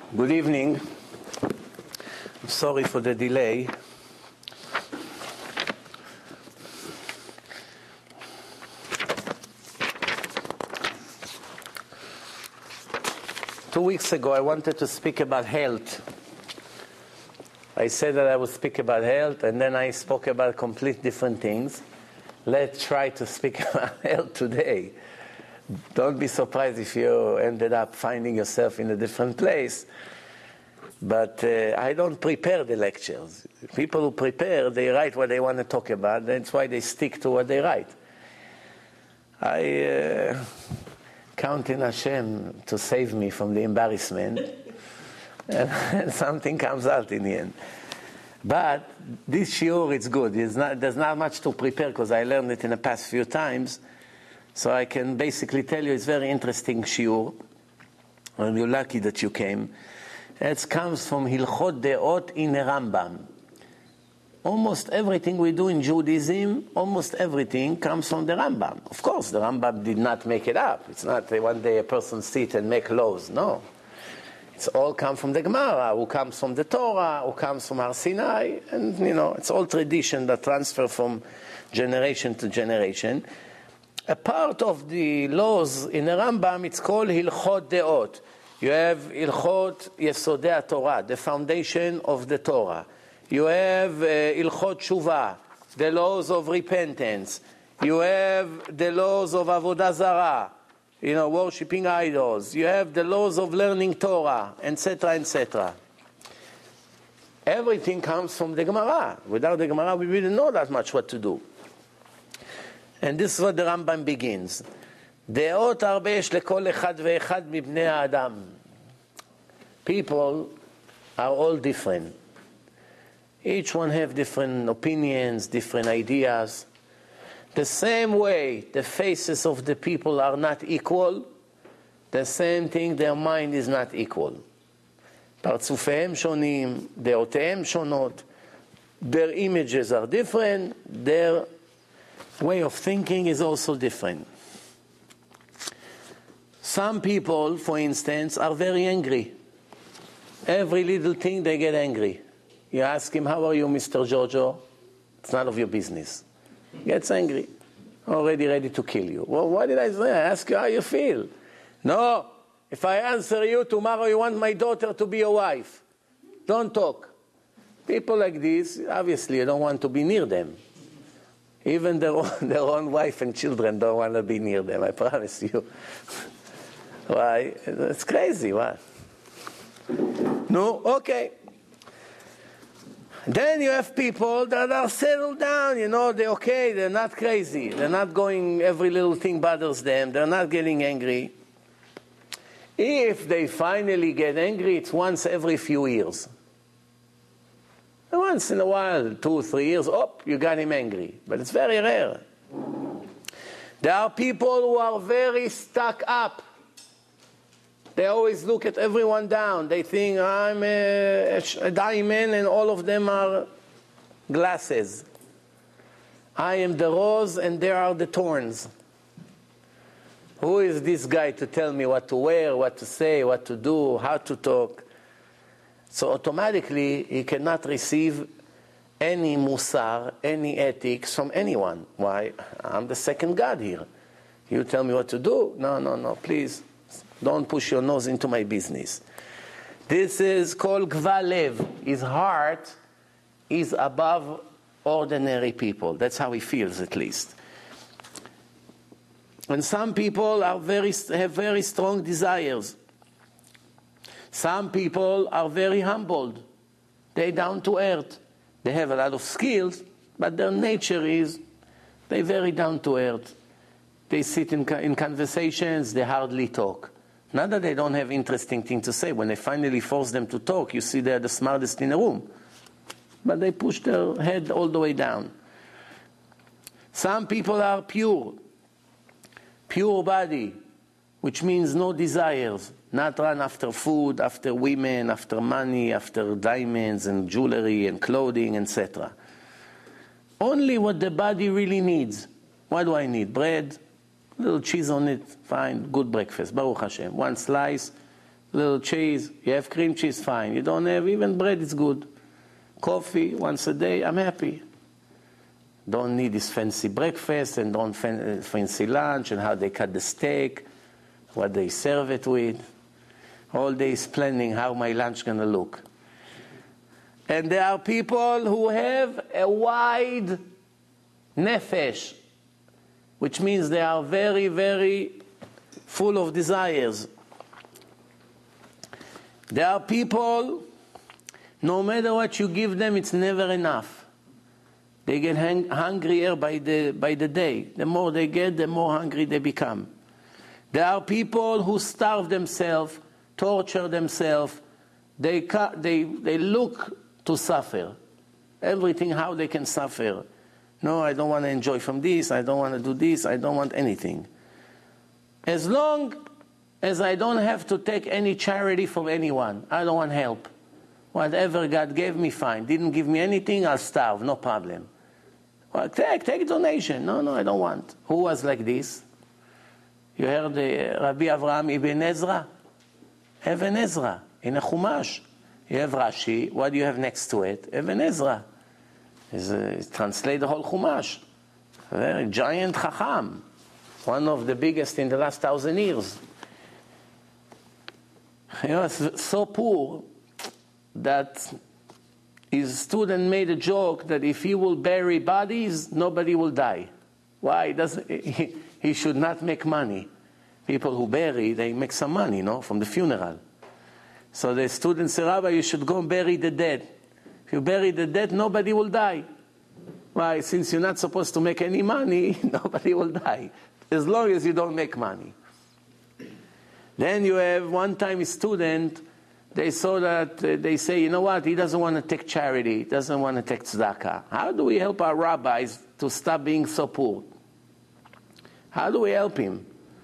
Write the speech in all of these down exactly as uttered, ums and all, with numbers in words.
Good evening. I'm sorry for the delay. Two weeks ago, I wanted to speak about health. I said that I would speak about health, and then I spoke about complete different things. Let's try to speak about health today. Don't be surprised if you ended up finding yourself in a different place. But uh, I don't prepare the lectures. People who prepare, they write what they want to talk about. That's why they stick to what they write. I uh, count in Hashem to save me from the embarrassment. And something comes out in the end. But this shiur, it's good. It's not, there's not much to prepare because I learned it in the past few times. So I can basically tell you it's very interesting shiur. And you're lucky that you came. It comes from Hilchot Deot in the Rambam. Almost everything we do in Judaism, almost everything comes from the Rambam. Of course, the Rambam did not make it up. It's not one day a person sit and make laws. No. It's all come from the Gemara, who comes from the Torah, who comes from Har Sinai. And, you know, it's all tradition that transfer from generation to generation. A part of the laws in the Rambam, it's called Hilchot Deot. You have Hilchot Yesodei Torah, the foundation of the Torah. You have uh, Hilchot Shuvah, the laws of repentance. You have the laws of Avodah Zarah, you know, worshipping idols. You have the laws of learning Torah, et cetera, et cetera. Everything comes from the Gemara. Without the Gemara, we wouldn't know that much what to do. And this is what the Rambam begins. דעות הרבה יש לכל אחד ואחד מבני האדם. People are all different. Each one have different opinions, different ideas. The same way the faces of the people are not equal, the same thing, their mind is not equal. פרצופיהם שונים, דעותיהם שונות, their images are different, their way of thinking is also different. Some people, for instance, are very angry. Every little thing they get angry. You ask him, how are you, Mister Giorgio? It's none of your business. He gets angry. Already ready to kill you. Well, what did I say? I ask you how you feel. No, if I answer you, tomorrow you want my daughter to be your wife. Don't talk. People like this, obviously you don't want to be near them. Even their own, their own wife and children don't want to be near them, I promise you. Why? It's crazy, what? No? Okay. Then you have people that are settled down, you know, they're okay, they're not crazy. They're not going, every little thing bothers them, they're not getting angry. If they finally get angry, it's once every few years. And once in a while, two, three years, oh, you got him angry. But it's very rare. There are people who are very stuck up. They always look at everyone down. They think, I'm a, a diamond and all of them are glasses. I am the rose and there are the thorns. Who is this guy to tell me what to wear, what to say, what to do, how to talk? So automatically, he cannot receive any musar, any ethics from anyone. Why? I'm the second God here. You tell me what to do? No, no, no, please. Don't push your nose into my business. This is called Gvalev. His heart is above ordinary people. That's how he feels, at least. And some people are very, have very strong desires. Some people are very humbled. They're down to earth. They have a lot of skills, but their nature is they're very down to earth. They sit in, in conversations, they hardly talk. Not that they don't have interesting things to say. When they finally force them to talk, you see they're the smartest in the room. But they push their head all the way down. Some people are pure. Pure body, which means no desires. Not run after food, after women, after money, after diamonds and jewelry and clothing, et cetera. Only what the body really needs. What do I need? Bread, little cheese on it, fine, good breakfast, Baruch Hashem. One slice, little cheese. You have cream cheese, fine. You don't have even bread, it's good. Coffee once a day, I'm happy. Don't need this fancy breakfast and don't fan- fancy lunch and how they cut the steak, what they serve it with. All day is planning how my lunch gonna look. And there are people who have a wide nefesh, which means they are very, very full of desires. There are people, no matter what you give them, it's never enough. They get hang- hungrier by the, by the day. The more they get, the more hungry they become. There are people who starve themselves, torture themselves. They, ca- they, they look to suffer. Everything, how they can suffer. No, I don't want to enjoy from this. I don't want to do this. I don't want anything. As long as I don't have to take any charity from anyone, I don't want help. Whatever God gave me, fine. Didn't give me anything, I'll starve, no problem. Well, take, take a donation. No, no, I don't want. Who was like this? You heard uh, Rabbi Avraham Ibn Ezra? Ibn Ezra, in a Chumash. You have Rashi, what do you have next to it? Ibn Ezra. He's, uh, he's translate the whole Chumash. A very giant Chacham. One of the biggest in the last thousand years. He was so poor that his student made a joke that if he will bury bodies, nobody will die. Why? He, doesn't, he, he should not make money. People who bury, they make some money, no, from the funeral. So the student said, Rabbi, you should go and bury the dead. If you bury the dead, nobody will die. Why? Since you're not supposed to make any money, nobody will die. As long as you don't make money. Then you have one time a student, they saw that, uh, they say, you know what, he doesn't want to take charity, he doesn't want to take tzedakah. How do we help our rabbis to stop being so poor? How do we help him?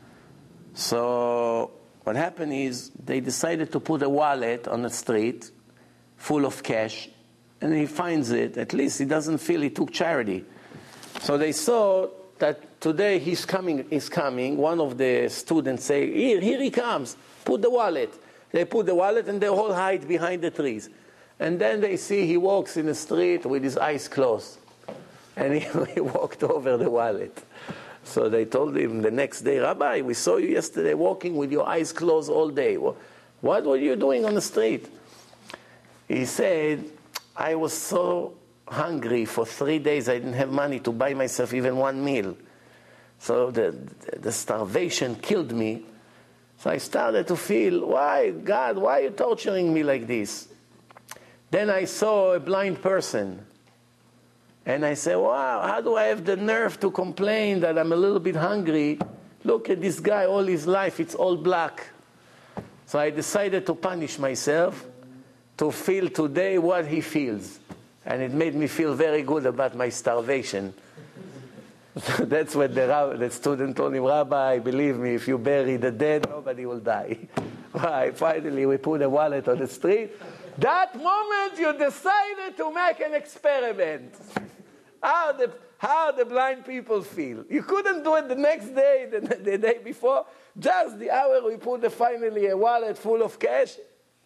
So what happened is they decided to put a wallet on the street full of cash, and he finds it. At least he doesn't feel he took charity. So they saw that today he's coming, he's coming. One of the students say, here, here he comes. Put the wallet. They put the wallet and they all hide behind the trees. And then they see he walks in the street with his eyes closed. And he, he walked over the wallet. So they told him the next day, Rabbi, we saw you yesterday walking with your eyes closed all day. What were you doing on the street? He said, I was so hungry for three days. I didn't have money to buy myself even one meal. So the, the starvation killed me. So I started to feel, why, God, why are you torturing me like this? Then I saw a blind person. And I said, wow, how do I have the nerve to complain that I'm a little bit hungry? Look at this guy, all his life, it's all black. So I decided to punish myself to feel today what he feels. And it made me feel very good about my starvation. That's what the, the student told him, Rabbi, believe me, if you bury the dead, nobody will die. Right, finally we put a wallet on the street. That moment you decided to make an experiment. How the, how the blind people feel. You couldn't do it the next day, the, the day before. Just the hour we put a, finally a wallet full of cash.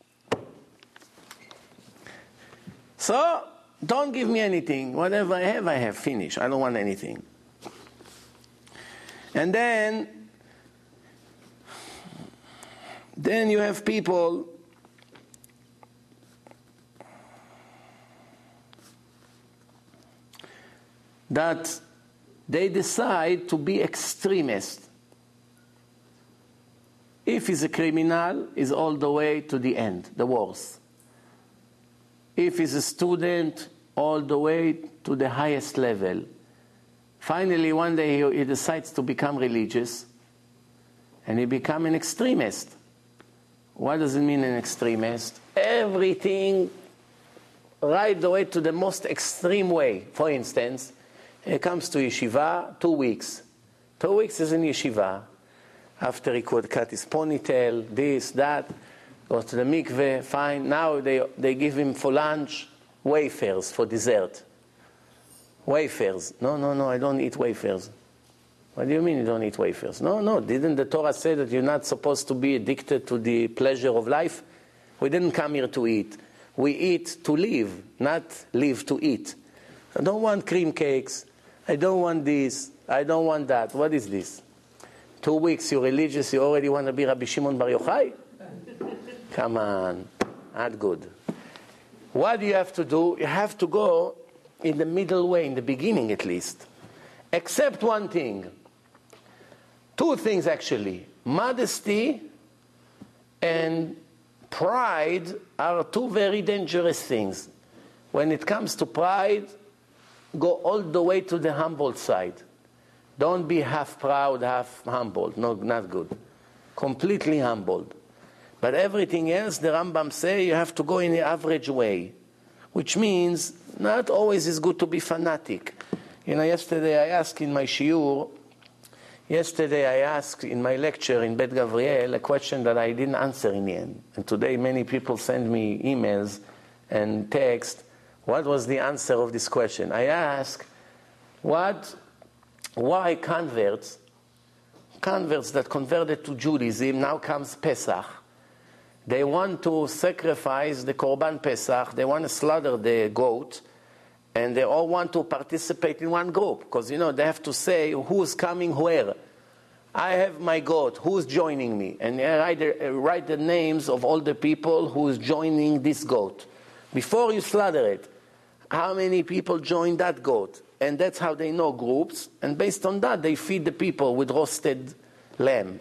So, don't give me anything. Whatever I have, I have. Finish. I don't want anything. And then, then you have people that they decide to be extremist. If he's a criminal, he's all the way to the end, the worst. If he's a student, all the way to the highest level. Finally, one day he, he decides to become religious, and he becomes an extremist. What does it mean, an extremist? Everything right the way to the most extreme way. For instance, he comes to yeshiva, two weeks. Two weeks is in yeshiva. After he could cut his ponytail, this, that, goes to the mikveh, fine. Now they, they give him for lunch wafers for dessert. Wafers. No, no, no, I don't eat wafers. What do you mean you don't eat wafers? No, no. Didn't the Torah say that you're not supposed to be addicted to the pleasure of life? We didn't come here to eat. We eat to live, not live to eat. I don't want cream cakes. I don't want this. I don't want that. What is this? Two weeks, you're religious, you already want to be Rabbi Shimon Bar Yochai? Come on. Not good. What do you have to do? You have to go in the middle way, in the beginning at least. Except one thing. Two things actually. Modesty and pride are two very dangerous things. When it comes to pride, go all the way to the humble side. Don't be half proud, half humbled. No, not good. Completely humbled. But everything else, the Rambam say, you have to go in the average way. Which means, not always is good to be fanatic. You know, yesterday I asked in my shiur, yesterday I asked in my lecture in Bet Gavriel a question that I didn't answer in the end. And today many people send me emails and text, what was the answer of this question? I asked, what, why converts, converts that converted to Judaism, now comes Pesach. They want to sacrifice the Korban Pesach, they want to slaughter the goat, and they all want to participate in one group, because, you know, they have to say who's coming where. I have my goat, who's joining me? And they write the, write the names of all the people who's joining this goat. Before you slaughter it, how many people join that goat? And that's how they know groups, and based on that, they feed the people with roasted lamb.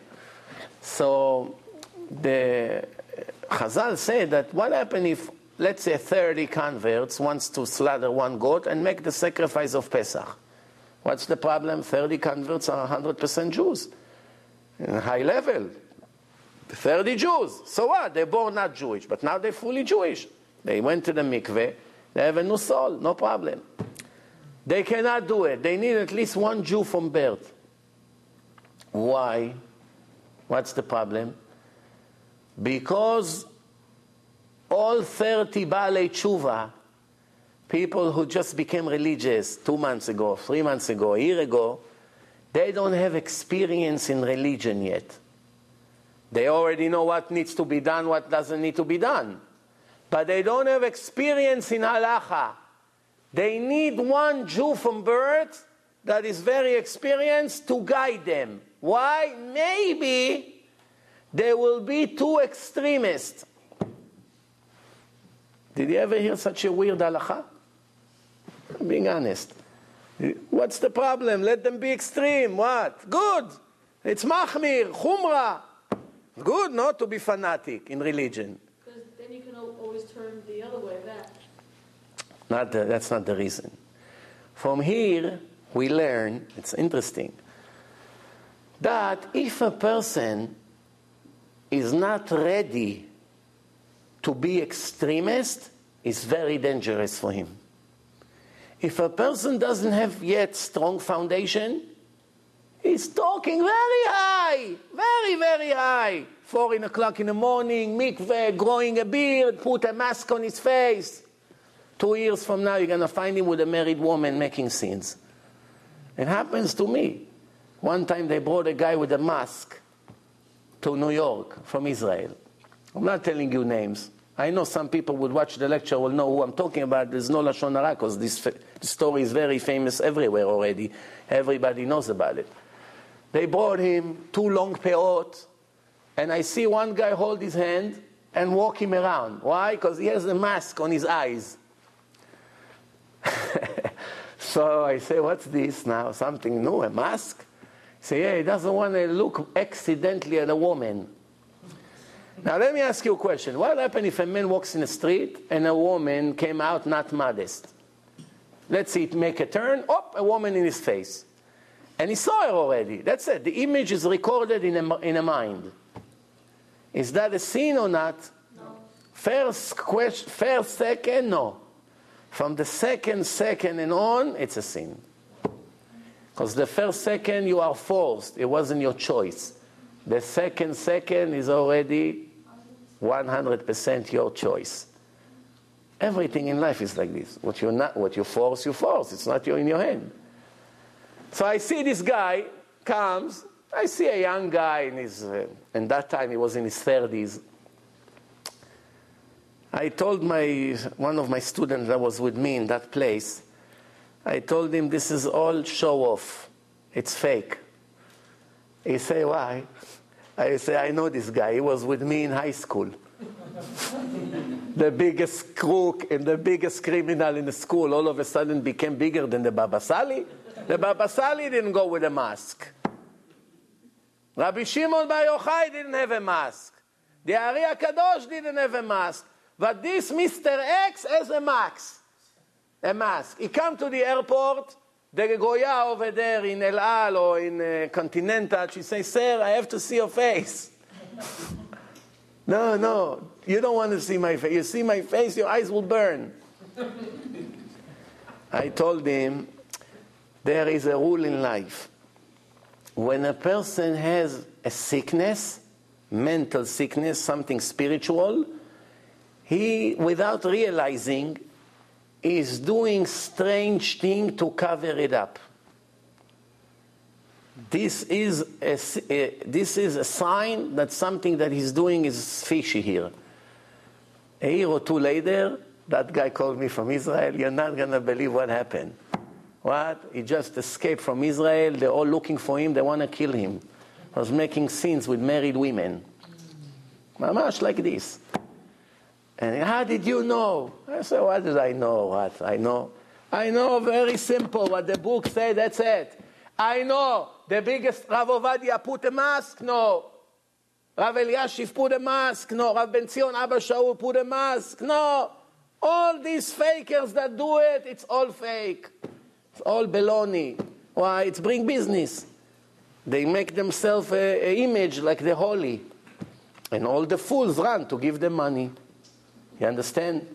So, the Chazal said that what happens if, let's say, thirty converts wants to slaughter one goat and make the sacrifice of Pesach? What's the problem? thirty converts are one hundred percent Jews. In a high level. thirty Jews. So what? They're born not Jewish, but now they're fully Jewish. They went to the mikveh, they have a new soul, no problem. They cannot do it. They need at least one Jew from birth. Why? What's the problem? Because all thirty Baalei Tshuva, people who just became religious two months ago, three months ago, a year ago, they don't have experience in religion yet. They already know what needs to be done, what doesn't need to be done. But they don't have experience in halacha. They need one Jew from birth that is very experienced to guide them. Why? Maybe they will be too extremist. Did you ever hear such a weird halacha? I'm being honest. What's the problem? Let them be extreme. What? Good. It's machmir, chumrah. Good not to be fanatic in religion. Because then you can always turn the other way back. Not the, that's not the reason. From here, we learn, it's interesting, that if a person is not ready to be extremist, it's very dangerous for him. If a person doesn't have yet strong foundation, he's talking very high, very, very high. Four in o'clock in the morning, mikveh, growing a beard, put a mask on his face. Two years from now, you're going to find him with a married woman making sins. It happens to me. One time they brought a guy with a mask to New York from Israel. I'm not telling you names. I know some people would watch the lecture will know who I'm talking about. There's no Lashon Hara because this fa- story is very famous everywhere already. Everybody knows about it. They brought him two long peot, and I see one guy hold his hand and walk him around. Why? Because he has a mask on his eyes. So I say, what's this now? Something new, a mask? He say, yeah, he doesn't want to look accidentally at a woman. Now let me ask you a question. What happens if a man walks in the street and a woman came out not modest? Let's see it make a turn, oh, a woman in his face. And he saw her already. That's it. The image is recorded in a, in a mind. Is that a sin or not? No. First question, first second, no. From the second second and on, it's a sin. Because the first second you are forced. It wasn't your choice. The second second is already one hundred percent your choice. Everything in life is like this. What you not, what you force, you force. It's not in your hand. So I see this guy comes, I see a young guy in his, uh, and that time he was in his thirties. I told my, one of my students that was with me in that place, I told him, this is all show off. It's fake. He say, why? I say, I know this guy. He was with me in high school. The biggest crook and the biggest criminal in the school all of a sudden became bigger than the Baba Sali. The Baba Sali didn't go with a mask. Rabbi Shimon Bar Yochai didn't have a mask. The Ari HaKadosh didn't have a mask. But this Mister X has a mask. A mask. He come to the airport, the Goya over there in El Al or in uh, Continental, she says, sir, I have to see your face. No, no, you don't want to see my face. You see my face, your eyes will burn. I told him, there is a rule in life. When a person has a sickness, mental sickness, something spiritual, he, without realizing, is doing strange thing to cover it up. This is a, a, this is a sign that something that he's doing is fishy here. A year or two later, that guy called me from Israel. You're not going to believe what happened. What? He just escaped from Israel. They're all looking for him. They want to kill him. He was making scenes with married women. Mamash like this. And how did you know? I said, what did I know? What? I know. I know very simple what the book said, that's it. I know the biggest Rav Ovadia put a mask? No. Rav Eliashiv put a mask? No. Rav Ben Zion Abba Shaul put a mask? No. All these fakers that do it, it's all fake. It's all baloney. Why? It's bring business. They make themselves an image like the holy. And all the fools run to give them money. You understand?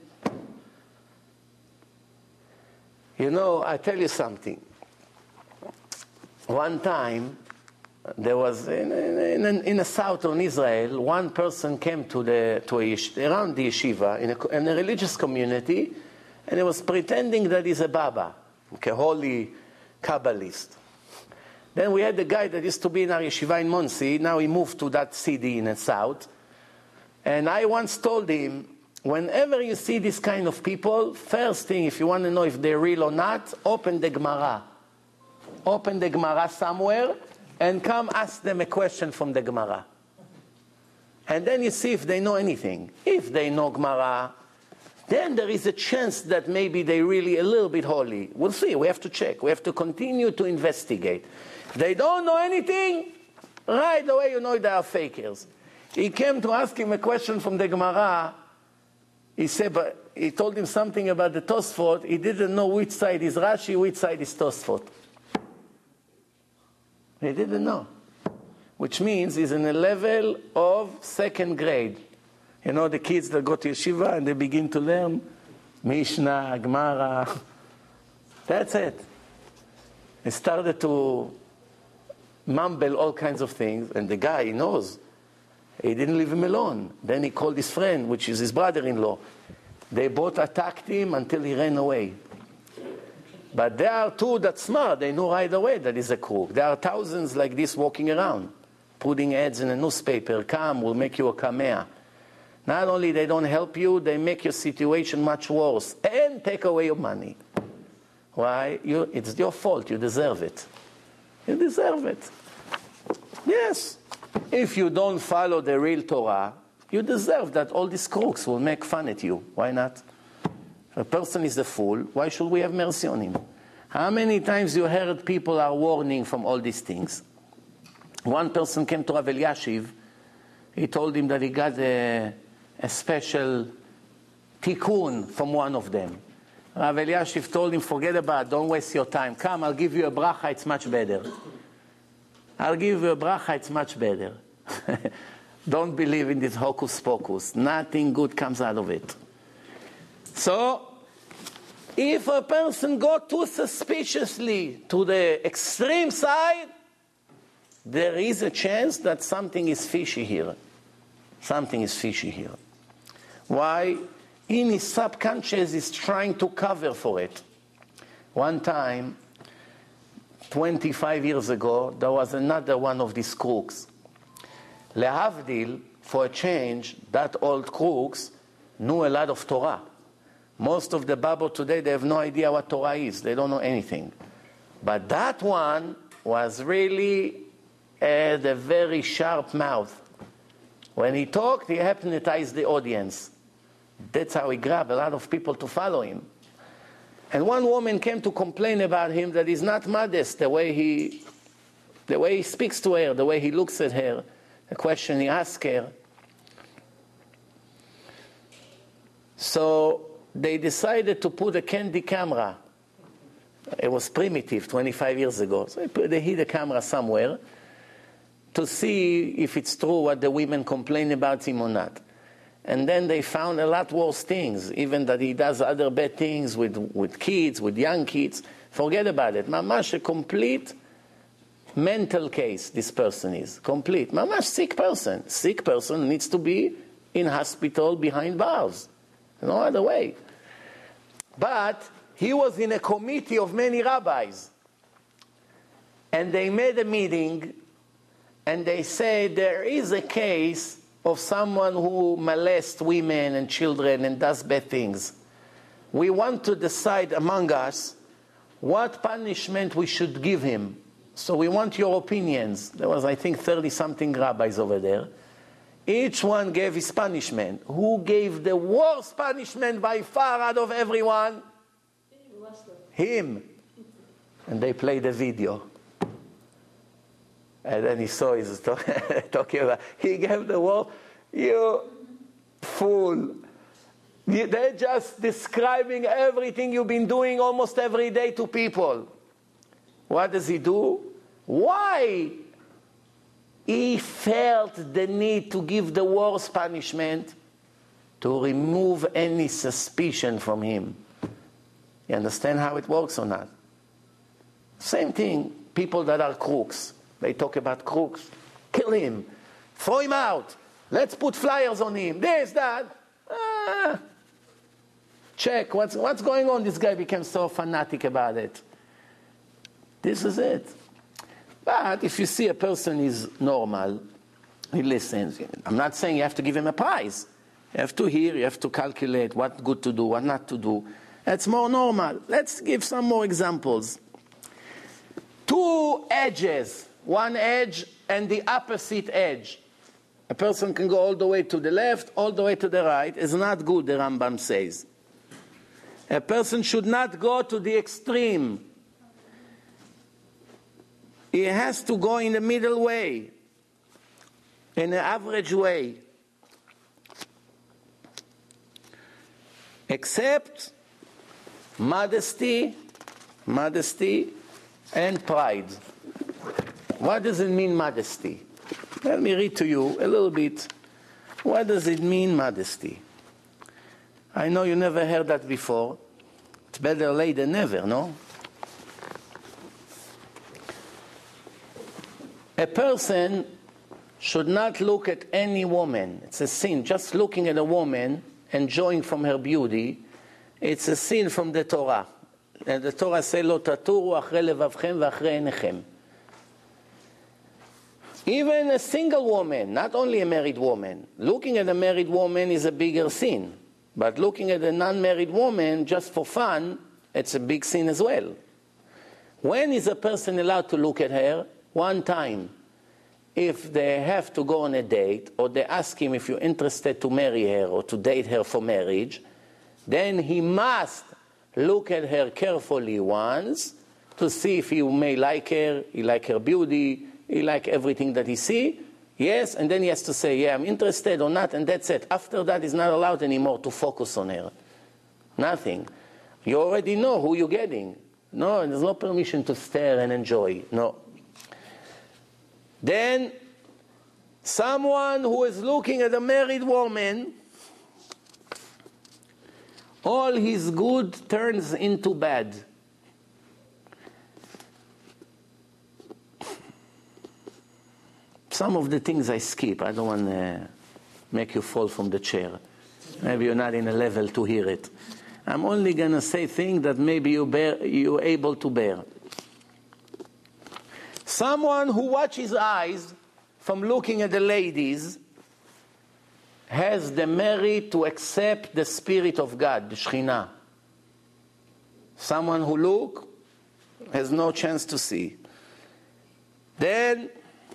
You know, I tell you something. One time, there was, in, in, in, in the southern Israel, one person came to the, to a, around the yeshiva, in a, in a religious community, and he was pretending that he's a Baba, like a holy Kabbalist. Then we had the guy that used to be in our yeshiva in Monsey. Now he moved to that city in the south. And I once told him, whenever you see this kind of people, first thing, if you want to know if they're real or not, open the Gemara. Open the Gemara somewhere and come ask them a question from the Gemara. And then you see if they know anything. If they know Gemara, then there is a chance that maybe they're really a little bit holy. We'll see. We have to check. We have to continue to investigate. If they don't know anything, right away you know they are fakers. He came to ask him a question from the Gemara. He said, but he told him something about the Tosfot. He didn't know which side is Rashi, which side is Tosfot. He didn't know. Which means he's in a level of second grade. You know the kids that go to yeshiva and they begin to learn Mishnah, Gemara. That's it. He started to mumble all kinds of things, and the guy, he knows. He didn't leave him alone. Then he called his friend, which is his brother-in-law. They both attacked him until he ran away. But there are two that's smart. They know right away that he's a crook. There are thousands like this walking around, putting ads in a newspaper. Come, we'll make you a kamea. Not only they don't help you, they make your situation much worse and take away your money. Why? You, it's your fault. You deserve it. You deserve it. Yes. If you don't follow the real Torah, you deserve that all these crooks will make fun at you. Why not? If a person is a fool, why should we have mercy on him? How many times you heard people are warning from all these things? One person came to Rav Eliashiv. He told him that he got a, a special tikkun from one of them. Rav Eliashiv told him, forget about it, don't waste your time. Come, I'll give you a bracha, it's much better. I'll give you a bracha, it's much better. Don't believe in this hocus pocus. Nothing good comes out of it. So, if a person goes too suspiciously to the extreme side, there is a chance that something is fishy here. Something is fishy here. Why? In his subconscious, he's trying to cover for it. One time, twenty-five years ago, there was another one of these crooks. Lehavdil, for a change, that old crooks knew a lot of Torah. Most of the Bible today, they have no idea what Torah is. They don't know anything. But that one was really had a very sharp mouth. When he talked, he hypnotized the audience. That's how he grabbed a lot of people to follow him. And one woman came to complain about him that he's not modest, the way he, the way he speaks to her, the way he looks at her, the question he asks her. So they decided to put a candy camera. It was primitive twenty-five years ago. So they hid a camera somewhere to see if it's true what the women complain about him or not. And then they found a lot worse things, even that he does other bad things with, with kids, with young kids. Forget about it. Mamash, a complete mental case, this person is. Complete. Mamash, sick person. Sick person needs to be in hospital behind bars. No other way. But he was in a committee of many rabbis. And they made a meeting, and they said there is a case of someone who molests women and children and does bad things. We want to decide among us what punishment we should give him. So we want your opinions. There was, I think, thirty-something rabbis over there. Each one gave his punishment. Who gave the worst punishment by far out of everyone? Him. And they played the video. And then he saw he's talking about, he gave the word, you fool. They're just describing everything you've been doing almost every day to people. What does he do? Why? He felt the need to give the worst punishment to remove any suspicion from him. You understand how it works or not? Same thing, people that are crooks. They talk about crooks. Kill him. Throw him out. Let's put flyers on him. This, that. Ah. Check. What's, what's going on? This guy became so fanatic about it. This is it. But if you see a person is normal, he listens. I'm not saying you have to give him a prize. You have to hear, you have to calculate what good to do, what not to do. That's more normal. Let's give some more examples. Two edges. One edge and the opposite edge. A person can go all the way to the left, all the way to the right. It's not good, the Rambam says. A person should not go to the extreme. He has to go in the middle way, in an average way. Except modesty, modesty, and pride. What does it mean, modesty? Let me read to you a little bit. What does it mean, modesty? I know you never heard that before. It's better late than never, no? A person should not look at any woman. It's a sin. Just looking at a woman, enjoying from her beauty, it's a sin from the Torah. And the Torah says, "Lo taturu achre levavchem v'achre einechem." Even a single woman, not only a married woman. Looking at a married woman is a bigger sin. But looking at a non-married woman just for fun, it's a big sin as well. When is a person allowed to look at her? One time. If they have to go on a date, or they ask him if you're interested to marry her or to date her for marriage, then he must look at her carefully once to see if he may like her, he like her beauty, he like everything that he see. Yes, and then he has to say, yeah, I'm interested or not, and that's it. After that, he's not allowed anymore to focus on her. Nothing. You already know who you're getting. No, there's no permission to stare and enjoy. No. Then, someone who is looking at a married woman, all his good turns into bad. Some of the things I skip. I don't want to make you fall from the chair. Maybe you're not in a level to hear it. I'm only going to say things that maybe you bear, you're able to bear. Someone who watches his eyes from looking at the ladies has the merit to accept the Spirit of God, the Shekhinah. Someone who look has no chance to see. Then,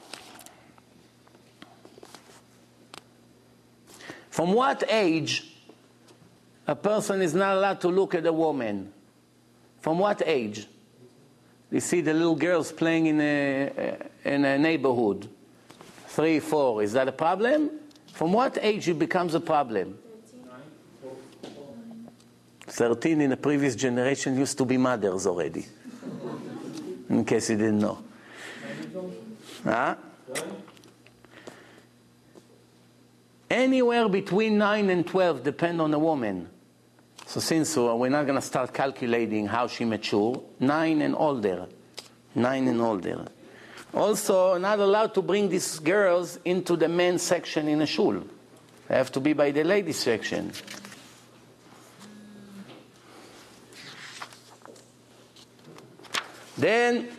from what age a person is not allowed to look at a woman? From what age? You see the little girls playing in a, in a neighborhood. Three, four. Is that a problem? From what age it becomes a problem? Thirteen in the previous generation used to be mothers already. In case you didn't know. Huh? Anywhere between nine and twelve depend on the woman. So since we're not going to start calculating how she mature, nine and older. Nine and older. Also, not allowed to bring these girls into the men's section in a shul. They have to be by the ladies section. Then,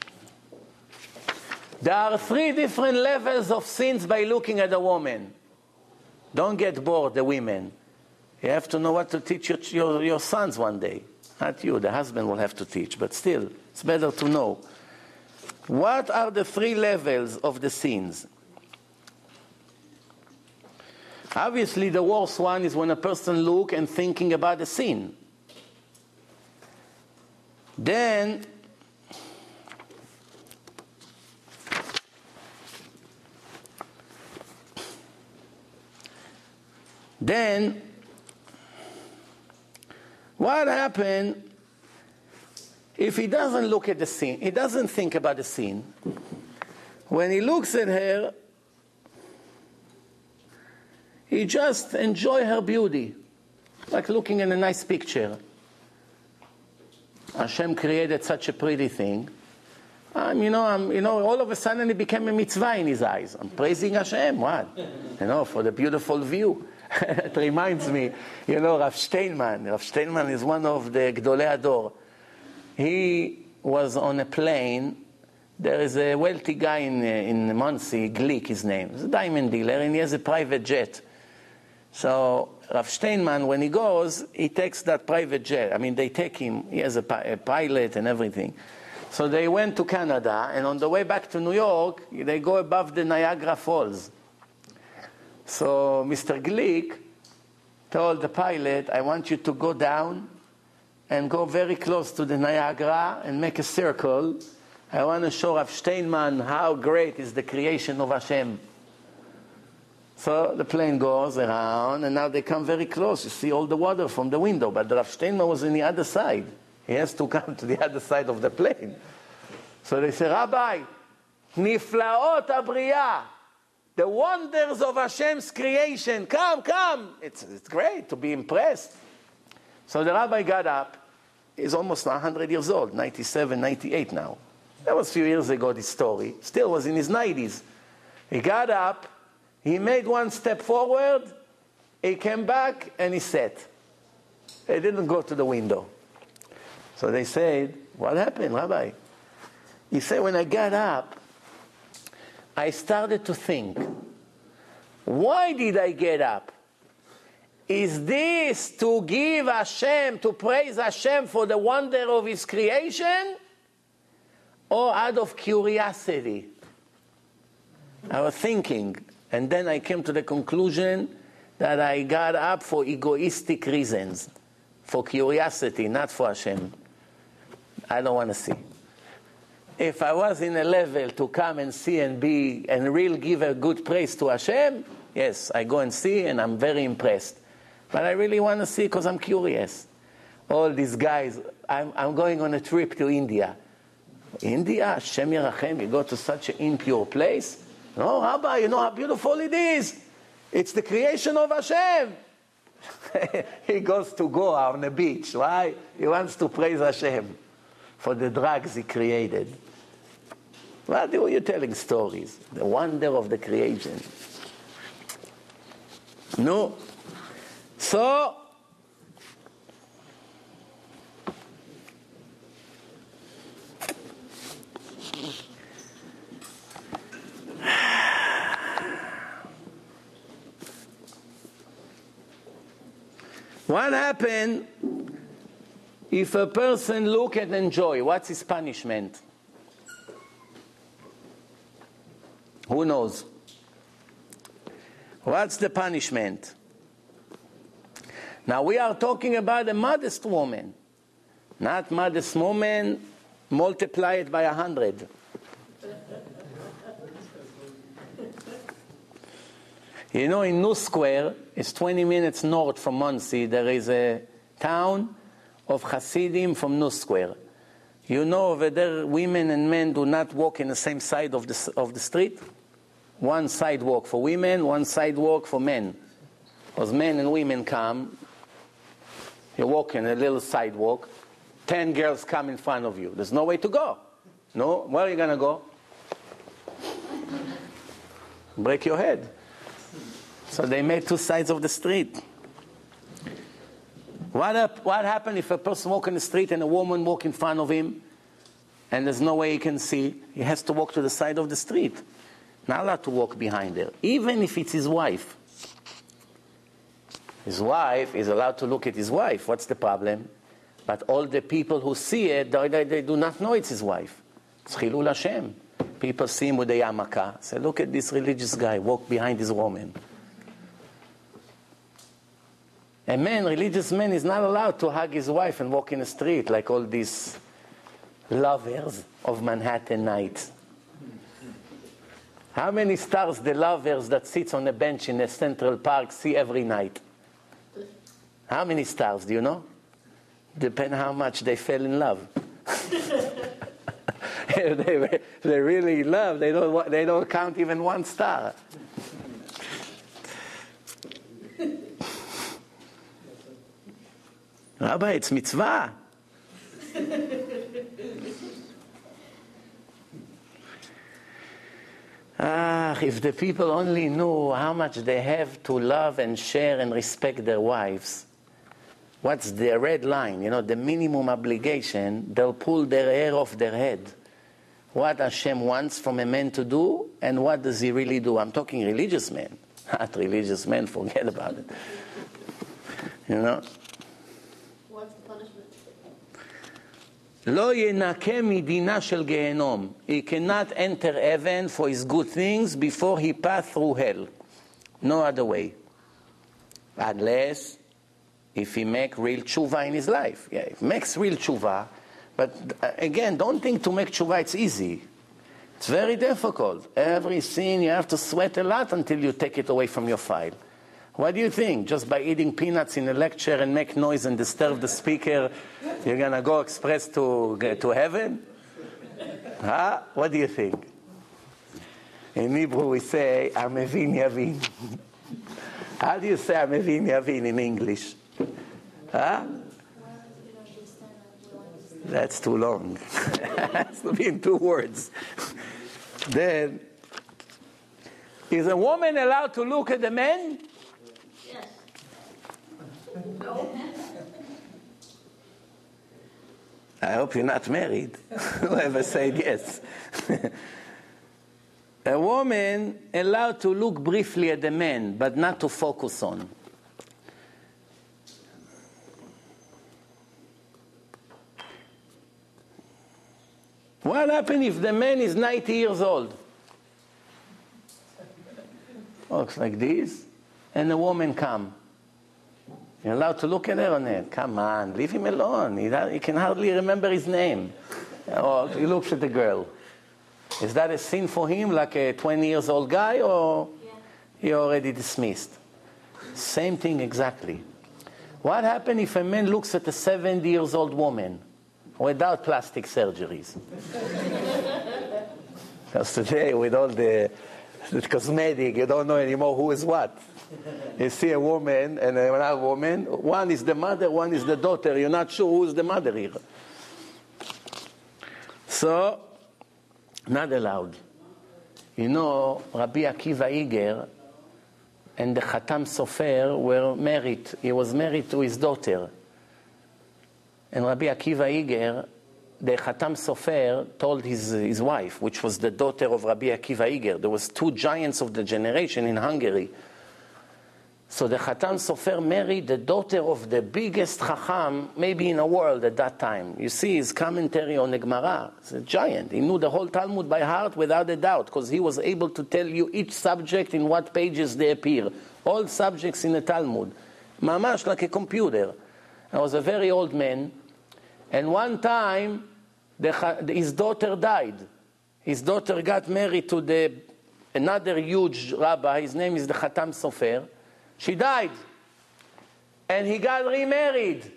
there are three different levels of sins by looking at a woman. Don't get bored, the women. You have to know what to teach your, your, your sons one day. Not you, the husband will have to teach, but still, it's better to know. What are the three levels of the sins? Obviously, the worst one is when a person looks and thinking about the sin. Then, then, what happened if he doesn't look at the sin? He doesn't think about the sin. When he looks at her, he just enjoy her beauty, like looking at a nice picture. Hashem created such a pretty thing. Um, you know, I'm, you know, all of a sudden it became a mitzvah in his eyes. I'm praising Hashem. What? You know, for the beautiful view. It reminds me, you know, Rav Steinman. Rav Steinman is one of the Gdolei Ador. He was on a plane. There is a wealthy guy in in Monsey, Glick, his name. He's a diamond dealer, and he has a private jet. So Rav Steinman, when he goes, he takes that private jet. I mean, they take him. He has a, a pilot and everything. So they went to Canada, and on the way back to New York, they go above the Niagara Falls. So Mister Glick told the pilot, I want you to go down and go very close to the Niagara and make a circle. I want to show Rav Steinman how great is the creation of Hashem. So the plane goes around, and now they come very close. You see all the water from the window, but Rav Steinman was on the other side. He has to come to the other side of the plane. So they say, Rabbi, Niflaot Abriya, the wonders of Hashem's creation. Come, come. It's, it's great to be impressed. So the rabbi got up. He's almost one hundred years old, ninety-seven, ninety-eight now. That was a few years ago, this story. Still was in his nineties. He got up. He made one step forward. He came back and he sat. He didn't go to the window. So they said, what happened, Rabbi? He said, when I got up, I started to think, why did I get up? Is this to give Hashem, to praise Hashem for the wonder of His creation? Or out of curiosity? I was thinking, and then I came to the conclusion that I got up for egoistic reasons, for curiosity, not for Hashem. I don't want to see. If I was in a level to come and see and be and really give a good praise to Hashem, yes, I go and see and I'm very impressed. But I really want to see because I'm curious. All these guys, I'm, I'm going on a trip to India. India, Hashem Yerachem, you go to such an impure place? No, Rabbi, you know how beautiful it is. It's the creation of Hashem. He goes to Goa on the beach. Why? He wants to praise Hashem for the drugs he created. What are you telling stories? The wonder of the creation. No. So, What happened if a person look and enjoy? What's his punishment? Who knows? What's the punishment? Now we are talking about a modest woman. Not modest woman, multiply it by a hundred. You know, in New Square, it's twenty minutes north from Monsey, there is a town of Hasidim from New Square. You know over there, women and men do not walk in the same side of the, of the street. One sidewalk for women, one sidewalk for men. Because men and women come, you walk in a little sidewalk, ten girls come in front of you. There's no way to go. No, where are you going to go? Break your head. So they made two sides of the street. What, up, what happened if a person walk in the street and a woman walk in front of him and there's no way he can see? He has to walk to the side of the street. Not allowed to walk behind her, even if it's his wife. His wife is allowed to look at his wife. What's the problem? But all the people who see it, they, they, they do not know it's his wife. It's Chilul Hashem. People see him with a yarmulke. Say, look at this religious guy, walk behind his woman. A man, religious man, is not allowed to hug his wife and walk in the street like all these lovers of Manhattan nights. How many stars the lovers that sits on a bench in a Central Park see every night? How many stars, do you know? Depend how much they fell in love. If they, they really love, they don't, they don't count even one star. Rabbi, it's mitzvah. Ah, if the people only knew how much they have to love and share and respect their wives. What's the red line? You know, the minimum obligation, they'll pull their hair off their head. What Hashem wants from a man to do, and what does he really do? I'm talking religious men. Not religious men, forget about it. You know? What's the punishment? Lo yenake midina shel gehenom. He cannot enter heaven for his good things before he pass through hell. No other way. Unless if he make real tshuva in his life. Yeah, if he makes real tshuva. But uh, again, don't think to make tshuva it's easy. It's very difficult. Every sin you have to sweat a lot until you take it away from your file. What do you think? Just by eating peanuts in a lecture and make noise and disturb the speaker, you're going to go express to, to heaven? Huh? What do you think? In Hebrew we say, Amevin Yavin. How do you say Amevin Yavin in English? Huh? That's too long. It has to be in two words. Then, is a woman allowed to look at the man? Yes. No. I hope you're not married. Whoever said yes. A woman allowed to look briefly at the man, but not to focus on. What happens if the man is ninety years old? Looks like this, and the woman come. You're allowed to look at her or not? Come on, leave him alone. He, he can hardly remember his name. Or he looks at the girl. Is that a sin for him, like a twenty years old guy, or yeah. He already dismissed? Same thing exactly. What happens if a man looks at a seventy years old woman without plastic surgeries? Because today, with all the, the cosmetic, you don't know anymore who is what. You see a woman and another woman, one is the mother, one is the daughter. You're not sure who is the mother here. So, not allowed. You know, Rabbi Akiva Iger and the Khatam Sofer were married. He was married to his daughter. And Rabbi Akiva Iger, the Khatam Sofer, told his, his wife, which was the daughter of Rabbi Akiva Iger. There was two giants of the generation in Hungary. So the Khatan Sofer married the daughter of the biggest Chacham maybe in the world at that time. You see his commentary on the Gemara. It's a giant. He knew the whole Talmud by heart without a doubt, because he was able to tell you each subject in what pages they appear. All subjects in the Talmud. Mamash like a computer. I was a very old man. And one time, the, his daughter died. His daughter got married to the another huge rabbi. His name is the Khatam Sofer. She died. And he got remarried.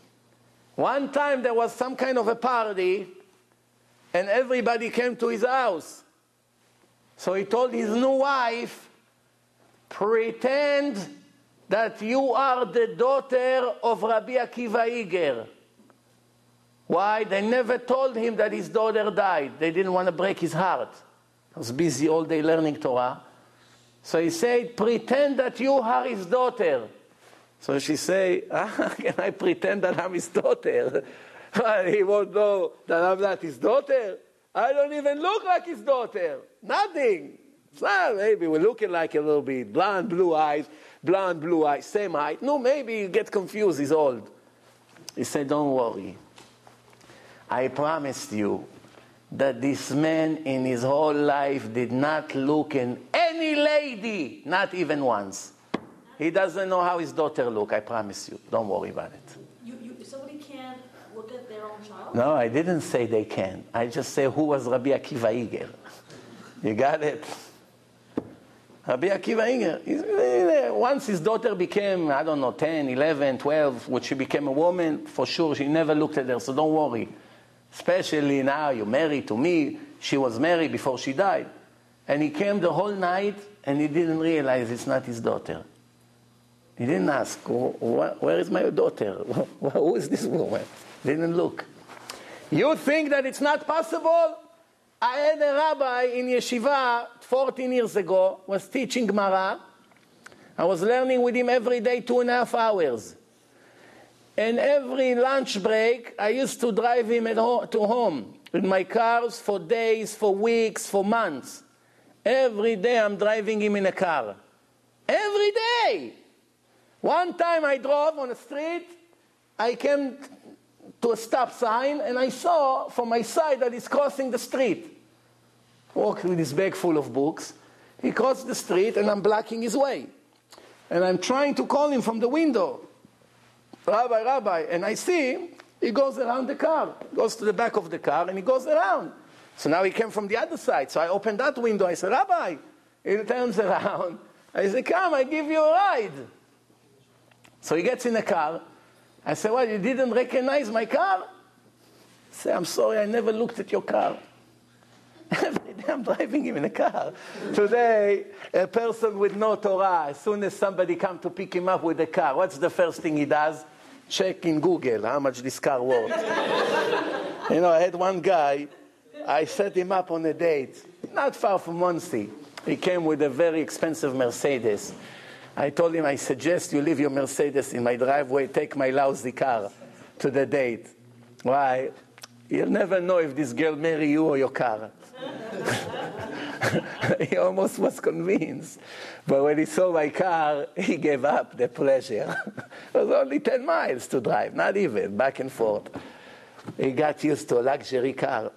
One time there was some kind of a party, and everybody came to his house. So he told his new wife, pretend that you are the daughter of Rabbi Akiva Iger. Why? They never told him that his daughter died. They didn't want to break his heart. He was busy all day learning Torah. So he said, pretend that you are his daughter. So she said, ah, can I pretend that I'm his daughter? He won't know that I'm not his daughter. I don't even look like his daughter. Nothing. So maybe we're looking like a little bit. Blonde, blue eyes, blonde, blue eyes, same height. No, maybe you get confused, he's old. He said, don't worry. I promised you that this man in his whole life did not look in any lady, not even once. He doesn't know how his daughter look, I promise you. Don't worry about it. You, you, somebody can't look at their own child? No, I didn't say they can. I just say who was Rabbi Akiva Iger. You got it? Rabbi Akiva Iger. Once his daughter became, I don't know, ten, eleven, twelve, when she became a woman, for sure she never looked at her, so don't worry. Especially now, you're married to me. She was married before she died. And he came the whole night, and he didn't realize it's not his daughter. He didn't ask, where is my daughter? Who is this woman? Didn't look. You think that it's not possible? I had a rabbi in yeshiva fourteen years ago, was teaching Gemara. I was learning with him every day, two and a half hours. And every lunch break, I used to drive him at ho- to home in my cars for days, for weeks, for months. Every day I'm driving him in a car. Every day! One time I drove on a street, I came to a stop sign, and I saw from my side that he's crossing the street. Walked with his bag full of books. He crossed the street, and I'm blocking his way. And I'm trying to call him from the window. Rabbi, Rabbi, and I see him, he goes around the car, goes to the back of the car, and he goes around. So now he came from the other side, so I opened that window, I said, Rabbi, he turns around, I said, come, I give you a ride. So he gets in the car, I said, well, you didn't recognize my car? I said, I'm sorry, I never looked at your car. Every day I'm driving him in a car. Today, a person with no Torah, as soon as somebody comes to pick him up with a car, what's the first thing he does? Check in Google how much this car worth. You know, I had one guy, I set him up on a date, not far from Monsey. He came with a very expensive Mercedes. I told him, I suggest you leave your Mercedes in my driveway, take my lousy car to the date. Why? You'll never know if this girl marry you or your car. He almost was convinced. But when he saw my car, he gave up the pleasure. It was only ten miles to drive, not even, back and forth. He got used to a luxury car.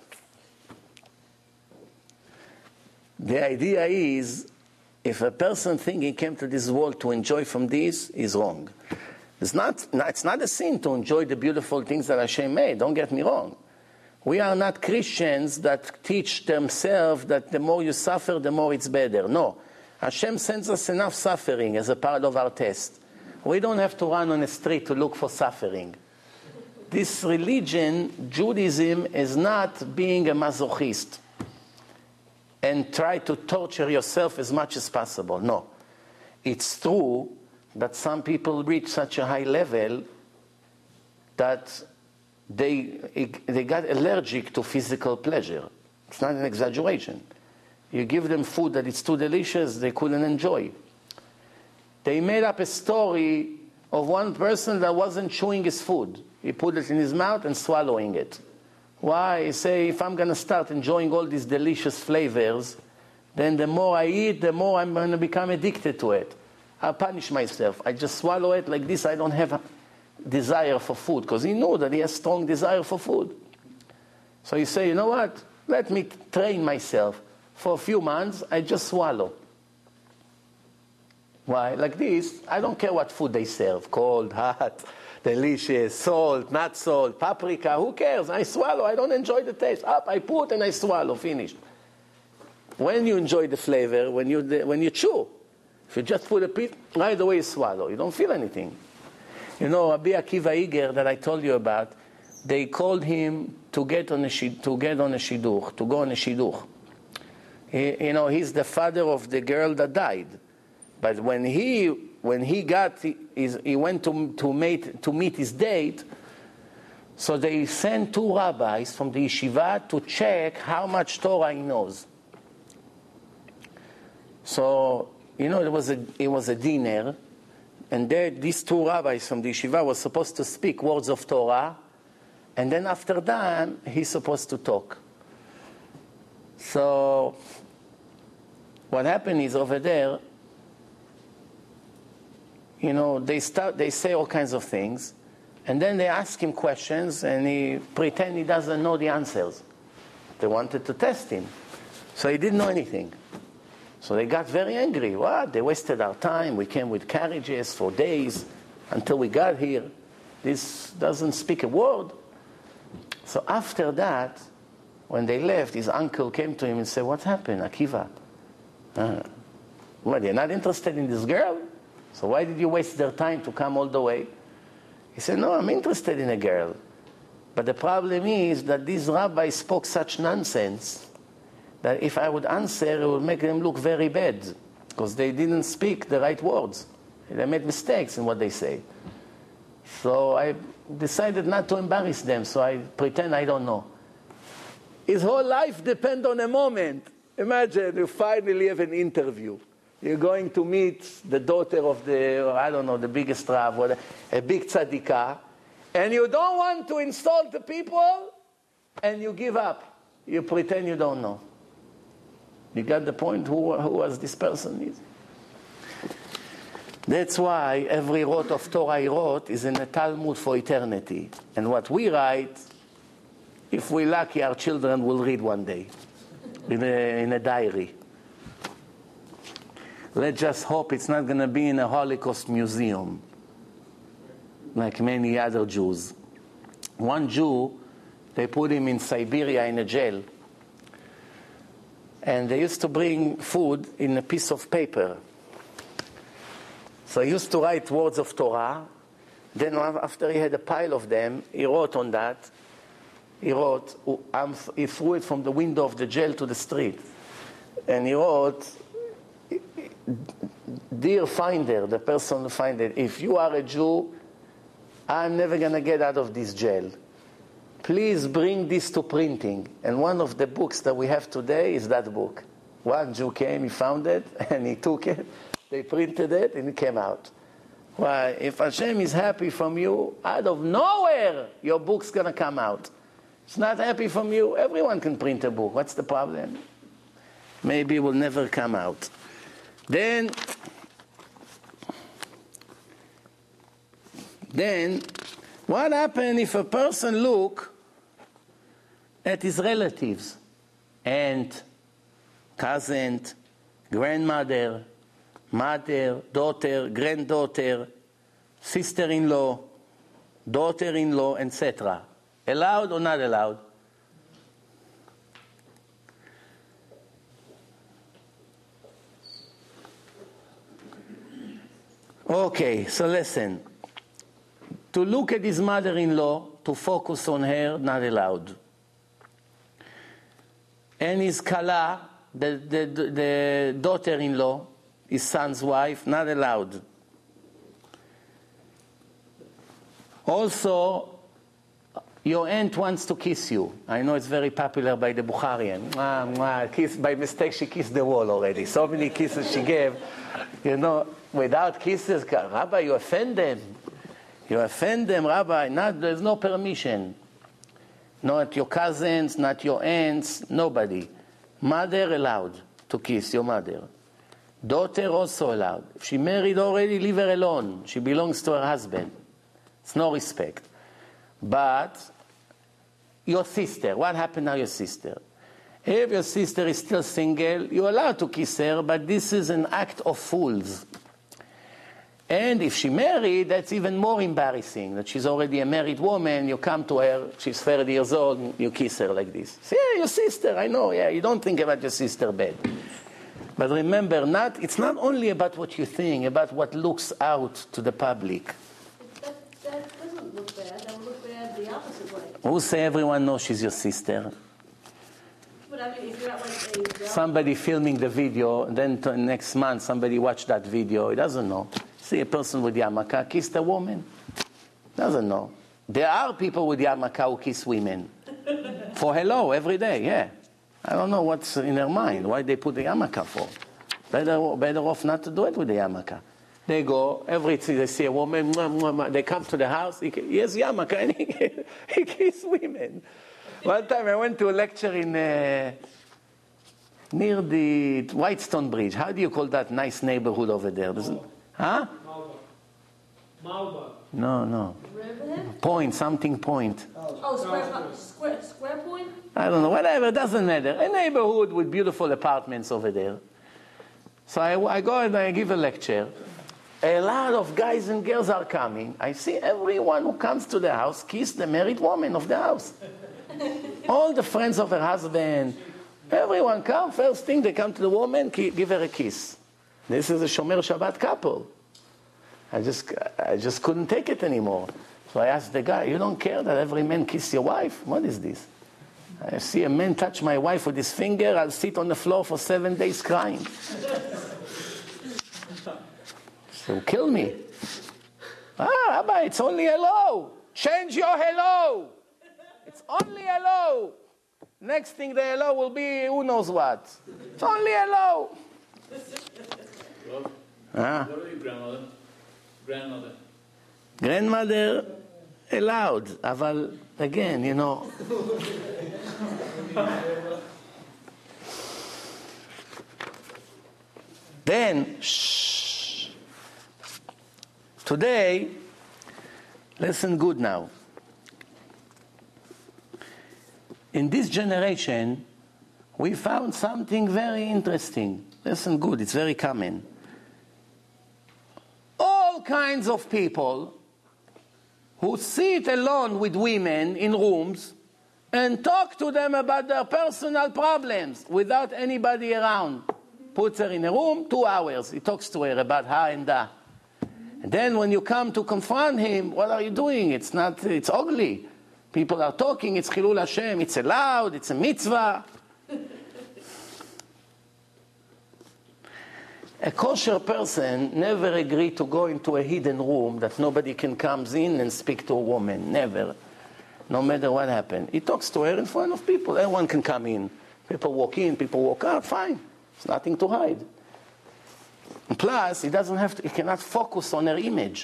The idea is, if a person thinks he came to this world to enjoy from this, he's wrong. It's not, it's not a sin to enjoy the beautiful things that Hashem made, don't get me wrong. We are not Christians that teach themselves that the more you suffer, the more it's better. No. Hashem sends us enough suffering as a part of our test. We don't have to run on the street to look for suffering. This religion, Judaism, is not being a masochist and try to torture yourself as much as possible. No. It's true that some people reach such a high level that They, they got allergic to physical pleasure. It's not an exaggeration. You give them food that it's too delicious, they couldn't enjoy. They made up a story of one person that wasn't chewing his food. He put it in his mouth and swallowing it. Why? He say, if I'm going to start enjoying all these delicious flavors, then the more I eat, the more I'm going to become addicted to it. I punish myself. I just swallow it like this. I don't have a desire for food, because he knew that he has strong desire for food. So he said, you know what? Let me train myself. For a few months, I just swallow. Why? Like this, I don't care what food they serve. Cold, hot, delicious, salt, not salt, paprika. Who cares? I swallow. I don't enjoy the taste. Up, I put and I swallow. Finished. When you enjoy the flavor, when you, when you chew, if you just put a piece, right away you swallow. You don't feel anything. You know, Rabbi Akiva Iger that I told you about, they called him to get on a to get on a shidduch, to go on a shidduch. He, you know, he's the father of the girl that died. But when he when he got his, he went to to meet to meet his date. So they sent two rabbis from the yeshiva to check how much Torah he knows. So you know, it was a it was a dinner, and there these two rabbis from the yeshiva were supposed to speak words of Torah, and then after that he's supposed to talk. So what happened is over there, you know, they start they say all kinds of things, and then they ask him questions, and he pretend he doesn't know the answers. They wanted to test him, so he didn't know anything. So they got very angry. What? They wasted our time. We came with carriages for days until we got here. This doesn't speak a word. So after that, when they left, his uncle came to him and said, what happened, Akiva? Uh, what, you're not interested in this girl? So why did you waste their time to come all the way? He said, no, I'm interested in a girl. But the problem is that these rabbis spoke such nonsense that if I would answer, it would make them look very bad, because they didn't speak the right words. They made mistakes in what they say. So I decided not to embarrass them, so I pretend I don't know. His whole life depends on a moment. Imagine you finally have an interview. You're going to meet the daughter of the, or I don't know, the biggest Rav, or a big tzadikah, and you don't want to insult the people, and you give up. You pretend you don't know. You got the point who, who was this person is? That's why every rot of Torah he wrote is in the Talmud for eternity. And what we write, if we're lucky, our children will read one day in a, in a diary. Let's just hope it's not going to be in a Holocaust museum like many other Jews. One Jew, they put him in Siberia in a jail. And they used to bring food in a piece of paper. So he used to write words of Torah. Then after he had a pile of them, he wrote on that. He wrote, he threw it from the window of the jail to the street. And he wrote, dear finder, the person who find it, if you are a Jew, I'm never going to get out of this jail. Please bring this to printing. And one of the books that we have today is that book. One Jew came, he found it, and he took it. They printed it, and it came out. Why, if Hashem is happy from you, out of nowhere, your book's going to come out. It's not happy from you, everyone can print a book. What's the problem? Maybe it will never come out. Then, then, what happens if a person look at his relatives, aunt, cousin, grandmother, mother, daughter, granddaughter, sister-in-law, daughter-in-law, et cetera. Allowed or not allowed? Okay, so listen. To look at his mother-in-law, to focus on her, not allowed. And his kala, the, the, the daughter-in-law, his son's wife, not allowed. Also, your aunt wants to kiss you. I know it's very popular by the Bukharian. Mwah, mwah, kiss, by mistake she kissed the wall already. So many kisses she gave. You know, without kisses, Rabbi, you offend them. You offend them, Rabbi. Not, there's no permission. Not your cousins, not your aunts, nobody. Mother allowed to kiss your mother. Daughter also allowed. If she married already, leave her alone. She belongs to her husband. It's no respect. But your sister, what happened now, your sister? If your sister is still single, you're allowed to kiss her, but this is an act of fools. And if she married, that's even more embarrassing, that she's already a married woman, you come to her, she's thirty years old, you kiss her like this. Say, yeah, your sister, I know, yeah, you don't think about your sister bad. But remember, not, it's not only about what you think, about what looks out to the public. That, that doesn't look bad. That would look bad the opposite way. Who say everyone knows she's your sister? But I mean, if you're at like a... Somebody filming the video, then to next month somebody watched that video, he doesn't know. See a person with yarmulke kissed a woman. Doesn't know. There are people with yarmulke who kiss women. For hello, every day, yeah. I don't know what's in their mind, why they put the yarmulke for. Better, better off not to do it with the yarmulke. They go, every time they see a woman, mwah, mwah, mwah, they come to the house, he, he has yarmulke and he, he kisses women. One time I went to a lecture in uh, near the Whitestone Bridge. How do you call that nice neighborhood over there? Doesn't, huh? Malba. No, no. Riverhead? Point, something point. Oh, square, square, square point? I don't know, whatever, doesn't matter. A neighborhood with beautiful apartments over there. So I, I go and I give a lecture. A lot of guys and girls are coming. I see everyone who comes to the house kiss the married woman of the house. All the friends of her husband, everyone come. First thing, they come to the woman, give her a kiss. This is a Shomer Shabbat couple. I just, I just couldn't take it anymore. So I asked the guy, you don't care that every man kiss your wife? What is this? I see a man touch my wife with his finger, I'll sit on the floor for seven days crying. So kill me. Ah, Rabbi, it's only hello. Change your hello. It's only hello. Next thing the hello will be who knows what. It's only hello. Well, Ah. what are you, grandmother? Grandmother. Grandmother allowed, אבל again, you know. Then, shh. Today, listen good now. In this generation, we found something very interesting. Listen good, it's very common. All kinds of people who sit alone with women in rooms and talk to them about their personal problems without anybody around. Puts her in a room, two hours. He talks to her about her and that. And then when you come to confront him, what are you doing? It's not, it's ugly. People are talking, it's Chilul Hashem, it's allowed, it's a mitzvah. A kosher person never agreed to go into a hidden room that nobody can come in and speak to a woman. Never. No matter what happened. He talks to her in front of people. Everyone can come in. People walk in, people walk out, fine. There's nothing to hide. And plus, he doesn't have to, he cannot focus on her image.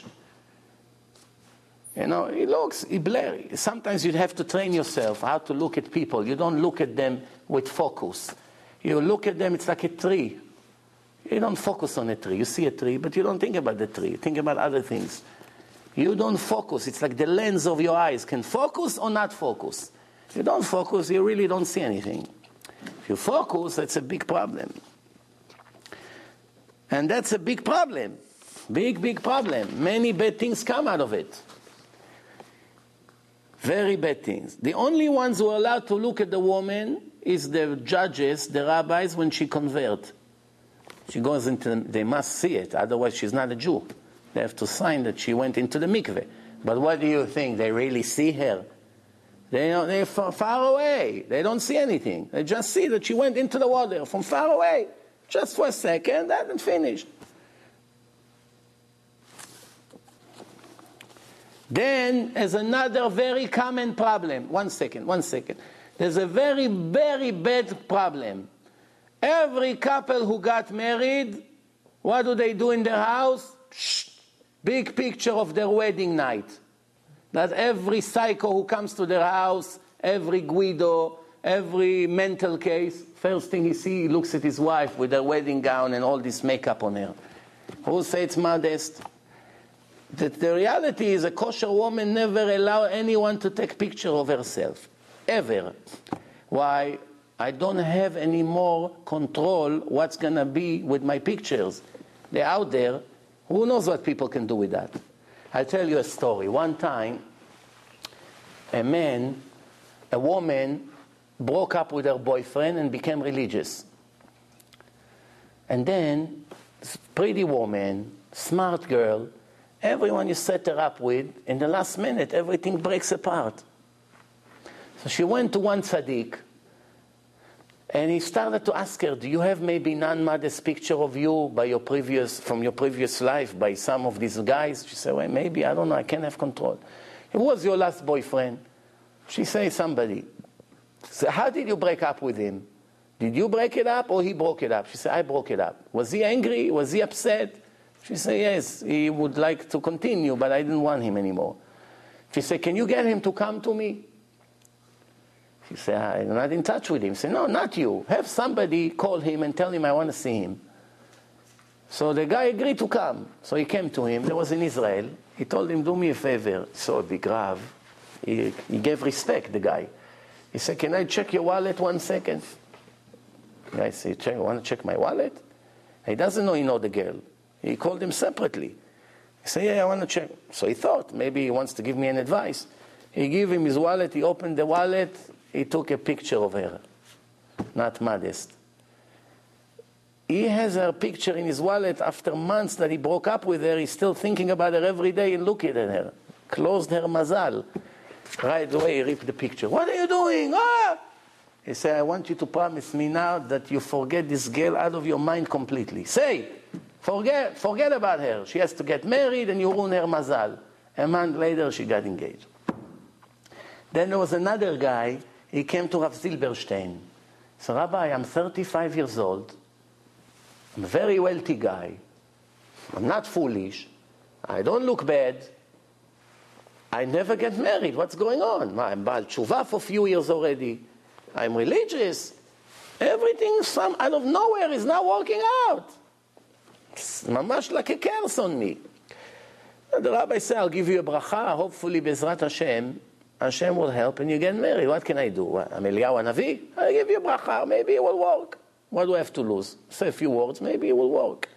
You know, he looks, he blur. Sometimes you have to train yourself how to look at people. You don't look at them with focus. You look at them, it's like a tree. You don't focus on a tree. You see a tree, but you don't think about the tree. You think about other things. You don't focus. It's like the lens of your eyes can focus or not focus. If you don't focus, you really don't see anything. If you focus, that's a big problem. And that's a big problem. Big, big problem. Many bad things come out of it. Very bad things. The only ones who are allowed to look at the woman is the judges, the rabbis, when she converts. She goes into the, they must see it, otherwise she's not a Jew. They have to sign that she went into the mikveh. But what do you think? They really see her? They, they're far, far away. They don't see anything. They just see that she went into the water from far away. Just for a second, and finished. Then, there's another very common problem. One second, one second. There's a very, very bad problem. Every couple who got married, what do they do in their house? Shh. Big picture of their wedding night. That every psycho who comes to their house, every Guido, every mental case, first thing he sees, he looks at his wife with her wedding gown and all this makeup on her. Who say it's modest? The, the reality is a kosher woman never allow anyone to take picture of herself. Ever. Why? I don't have any more control what's going to be with my pictures. They're out there. Who knows what people can do with that? I'll tell you a story. One time, a man, a woman broke up with her boyfriend and became religious. And then, this pretty woman, smart girl, everyone you set her up with, in the last minute, everything breaks apart. So she went to one tzaddik, and he started to ask her, do you have maybe non-modest picture of you by your previous, from your previous life, by some of these guys? She said, well, maybe, I don't know, I can't have control. Who was your last boyfriend? She said, somebody. So how did you break up with him? Did you break it up or he broke it up? She said, I broke it up. Was he angry? Was he upset? She said, yes, he would like to continue, but I didn't want him anymore. She said, can you get him to come to me? She said, I'm not in touch with him. She said, no, not you. Have somebody call him and tell him I want to see him. So the guy agreed to come. So he came to him. That was in Israel. He told him, do me a favor. He saw a big Rav. He, he gave respect, the guy. He said, can I check your wallet one second? The guy said, check, want to check my wallet? He doesn't know he know the girl. He called him separately. He said, yeah, I want to check. So he thought, maybe he wants to give me an advice. He gave him his wallet. He opened the wallet. He took a picture of her. Not modest. He has her picture in his wallet after months that he broke up with her. He's still thinking about her every day and looking at her. Closed her mazal. Right away, he ripped the picture. What are you doing? Ah! He said, I want you to promise me now that you forget this girl out of your mind completely. Say, forget, forget about her. She has to get married and you ruin her mazal. A month later, she got engaged. Then there was another guy. He came to Rav Zilberstein. So, Rabbi, I'm thirty-five years old. I'm a very wealthy guy. I'm not foolish. I don't look bad. I never get married. What's going on? I'm Baal Tshuva for a few years already. I'm religious. Everything some out of nowhere is now working out. It's mamash like a curse on me. And the rabbi said, I'll give you a bracha. Hopefully, Bezrat Hashem, Hashem will help and you get married. What can I do? I'm Eliyahu Hanavi. I'll give you a bracha. Maybe it will work. What do I have to lose? Say a few words. Maybe it will work.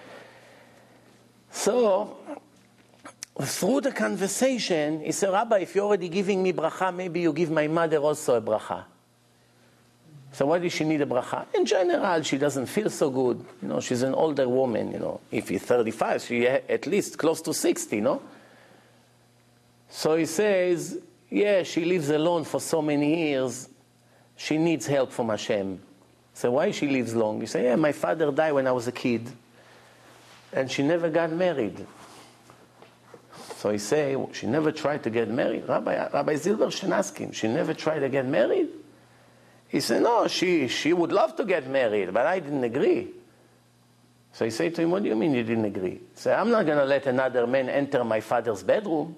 So, through the conversation, he said, Rabbi, if you're already giving me bracha, maybe you give my mother also a bracha. So why does she need a bracha? In general, she doesn't feel so good. You know, she's an older woman, you know. If he's thirty-five, she at least close to sixty, no? So he says, yeah, she lives alone for so many years. She needs help from Hashem. So why she lives long? You say, yeah, my father died when I was a kid. And she never got married. So he say, well, she never tried to get married. Rabbi, Rabbi Zilberstein asked him, she never tried to get married? He said, no, she, she would love to get married, but I didn't agree. So he said to him, what do you mean you didn't agree? He said, I'm not going to let another man enter my father's bedroom.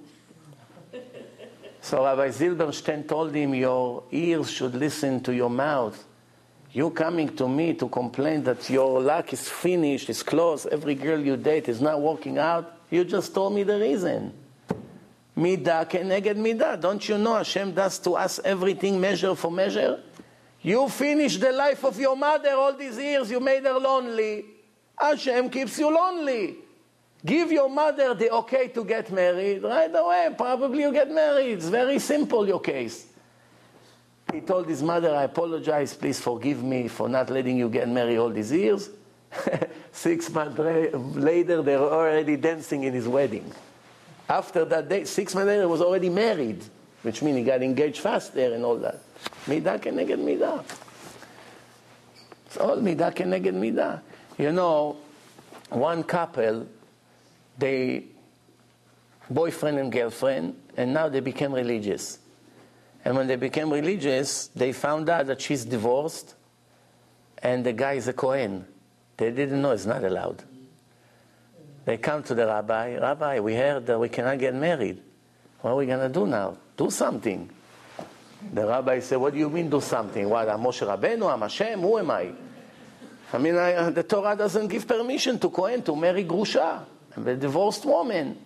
So Rabbi Zilberstein told him, your ears should listen to your mouth. You coming to me to complain that your luck is finished, is closed, every girl you date is not working out, you just told me the reason. Midah keneged midah. Don't you know Hashem does to us everything measure for measure? You finished the life of your mother all these years, you made her lonely. Hashem keeps you lonely. Give your mother the okay to get married, right away, probably you get married. It's very simple, your case. He told his mother, I apologize, please forgive me for not letting you get married all these years. Six months later, they were already dancing in his wedding. After that day, six months later, he was already married, which means he got engaged faster and all that. Midah keneged midah. It's all midah keneged midah. You know, one couple, they, boyfriend and girlfriend, and now they became religious. And when they became religious, they found out that she's divorced and the guy is a Kohen. They didn't know it's not allowed. They come to the rabbi, Rabbi, we heard that we cannot get married. What are we going to do now? Do something. The rabbi said, what do you mean do something? What, I'm Moshe Rabbeinu, I'm Hashem, who am I? I mean, I, the Torah doesn't give permission to Kohen to marry Grusha, a divorced woman.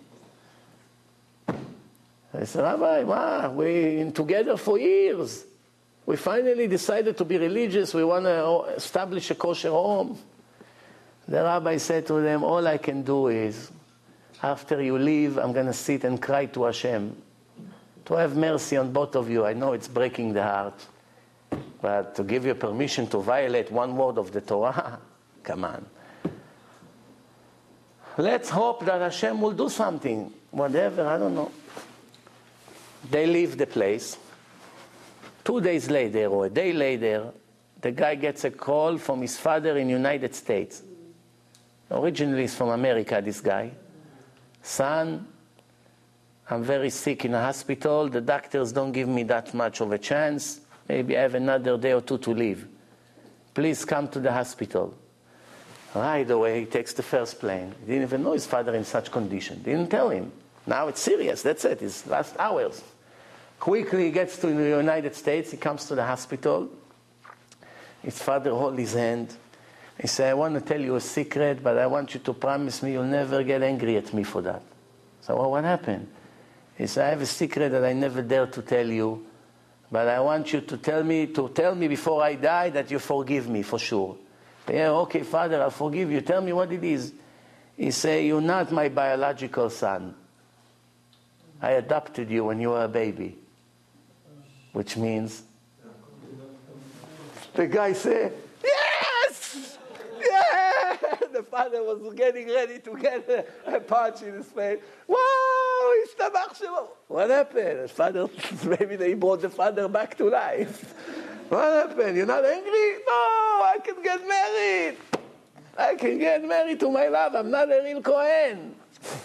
I said, Rabbi, wow, we've been together for years. We finally decided to be religious. We want to establish a kosher home. The rabbi said to them, all I can do is, after you leave, I'm going to sit and cry to Hashem, to have mercy on both of you. I know it's breaking the heart, but to give you permission to violate one word of the Torah, come on. Let's hope that Hashem will do something. Whatever, I don't know. They leave the place. Two days later, or a day later, the guy gets a call from his father in the United States. Originally he's from America, this guy. Son, I'm very sick in a hospital. The doctors don't give me that much of a chance. Maybe I have another day or two to live. Please come to the hospital. Right away, he takes the first plane. He didn't even know his father in such condition. Didn't tell him. Now it's serious. That's it. It's last hours. Quickly he gets to the United States. He comes to the hospital. His father holds his hand. He said, I want to tell you a secret, but I want you to promise me you'll never get angry at me for that. So, well, what happened? He said, I have a secret that I never dare to tell you, but I want you to tell me to tell me before I die that you forgive me for sure. Yeah, okay, Father, I'll forgive you. Tell me what it is. He said, you're not my biological son. I adopted you when you were a baby. Which means, the guy said, yes! Yeah! The father was getting ready to get a punch in his face. Wow! What happened? The father, maybe they brought the father back to life. What happened? You're not angry? No, I can get married. I can get married to my love. I'm not a real Kohen.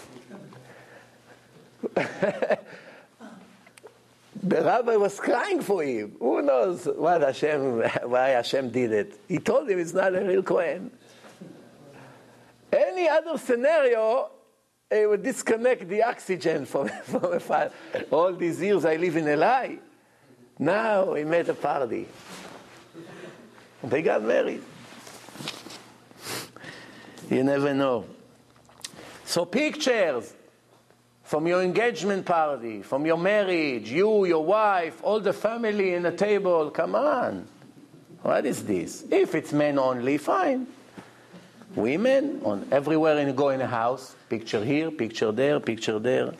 The rabbi was crying for him. Who knows what Hashem, why Hashem did it? He told him he's not a real Kohen. Any other scenario, it would disconnect the oxygen from, from a fire. All these years I live in a lie. Now he made a party. They got married. You never know. So pictures from your engagement party, from your marriage, you, your wife, all the family in the table. Come on. What is this? If it's men only, fine. Women, on everywhere you go in a house, picture here, picture there, picture there.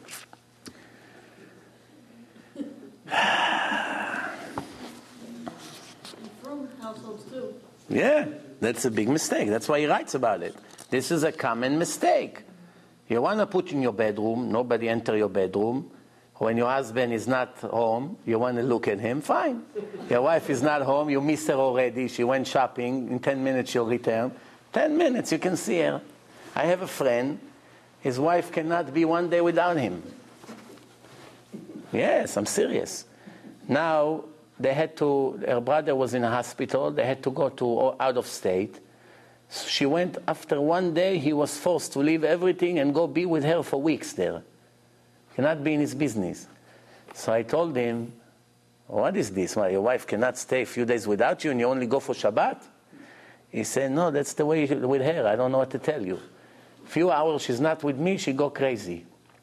From households too. Yeah, that's a big mistake. That's why he writes about it. This is a common mistake. You want to put in your bedroom, nobody enter your bedroom. When your husband is not home, you want to look at him, fine. Your wife is not home, you miss her already, she went shopping, in ten minutes she'll return. ten minutes, you can see her. I have a friend, his wife cannot be one day without him. Yes, I'm serious. Now, they had to, her brother was in a hospital, they had to go to out of state. She went, after one day, he was forced to leave everything and go be with her for weeks there. Cannot be in his business. So I told him, what is this? Why, your wife cannot stay a few days without you and you only go for Shabbat? He said, no, that's the way with her. I don't know what to tell you. A few hours she's not with me, she go crazy.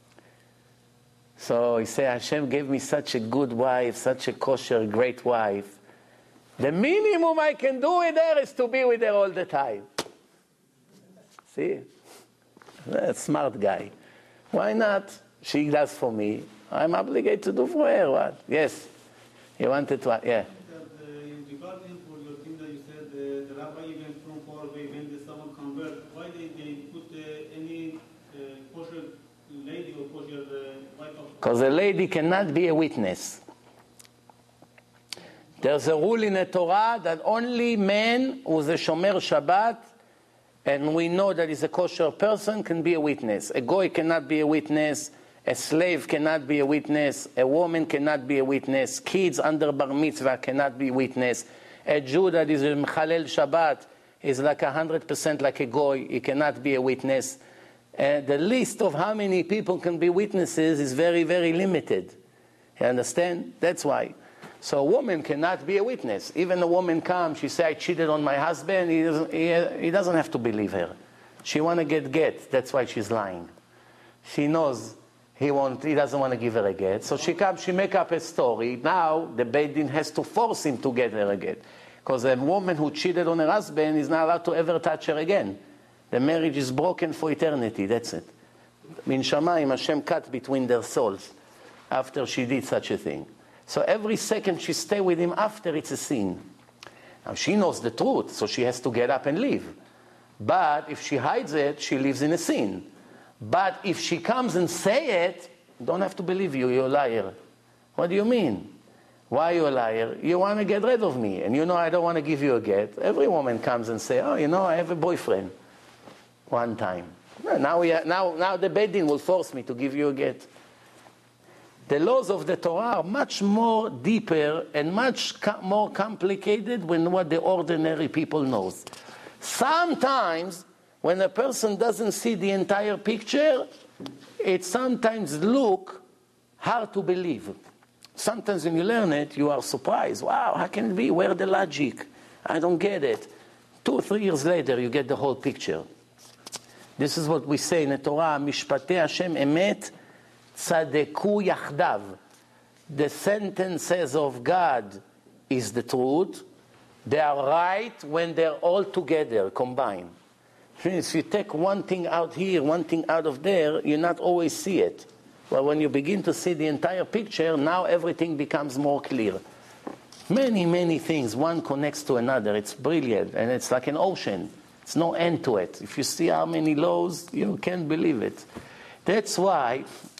So he said, Hashem gave me such a good wife, such a kosher, great wife. The minimum I can do with her is to be with her all the time. See? That's a smart guy. Why not? She does for me. I'm obligated to do for her. What? Yes. You wanted to, yeah. Regarding for your thing that you said, the, the rabbi even from far away, when the someone convert, why they, they put uh, any uh, kosher lady or kosher uh, wife of... Because a lady cannot be a witness. There's a rule in the Torah that only man who's a Shomer Shabbat, and we know that he's a kosher person, can be a witness. A goy cannot be a witness. A slave cannot be a witness. A woman cannot be a witness. Kids under bar mitzvah cannot be a witness. A Jew that is a Mechalel Shabbat is like one hundred percent like a goy. He cannot be a witness. Uh, the list of how many people can be witnesses is very, very limited. You understand? That's why. So a woman cannot be a witness. Even a woman comes, she say, I cheated on my husband, he doesn't, he, he doesn't have to believe her. She want to get get, that's why she's lying. She knows he won't, he doesn't want to give her a get. So she comes, she make up a story. Now the Beit Din has to force him to get her a get. Because a woman who cheated on her husband is not allowed to ever touch her again. The marriage is broken for eternity, that's it. Min Shamayim, Hashem cut between their souls after she did such a thing. So every second she stay with him after, it's a sin. Now she knows the truth, so she has to get up and leave. But if she hides it, she lives in a sin. But if she comes and say it, don't have to believe you, you're a liar. What do you mean? Why are you a liar? You want to get rid of me, and you know I don't want to give you a get. Every woman comes and say, oh, you know, I have a boyfriend. One time. Now, we are, now, now the Beit Din will force me to give you a get. The laws of the Torah are much more deeper and much co- more complicated than what the ordinary people knows. Sometimes, when a person doesn't see the entire picture, it sometimes look hard to believe. Sometimes when you learn it, you are surprised. Wow, how can it be? Where the logic? I don't get it. Two or three years later, you get the whole picture. This is what we say in the Torah, Mishpatei Hashem emet tzadeku yachdav. The sentences of God is the truth. They are right when they're all together, combined. If you take one thing out here, one thing out of there, you not always see it. But when you begin to see the entire picture, now everything becomes more clear. Many, many things, one connects to another. It's brilliant, and it's like an ocean. There's no end to it. If you see how many laws, you can't believe it. That's why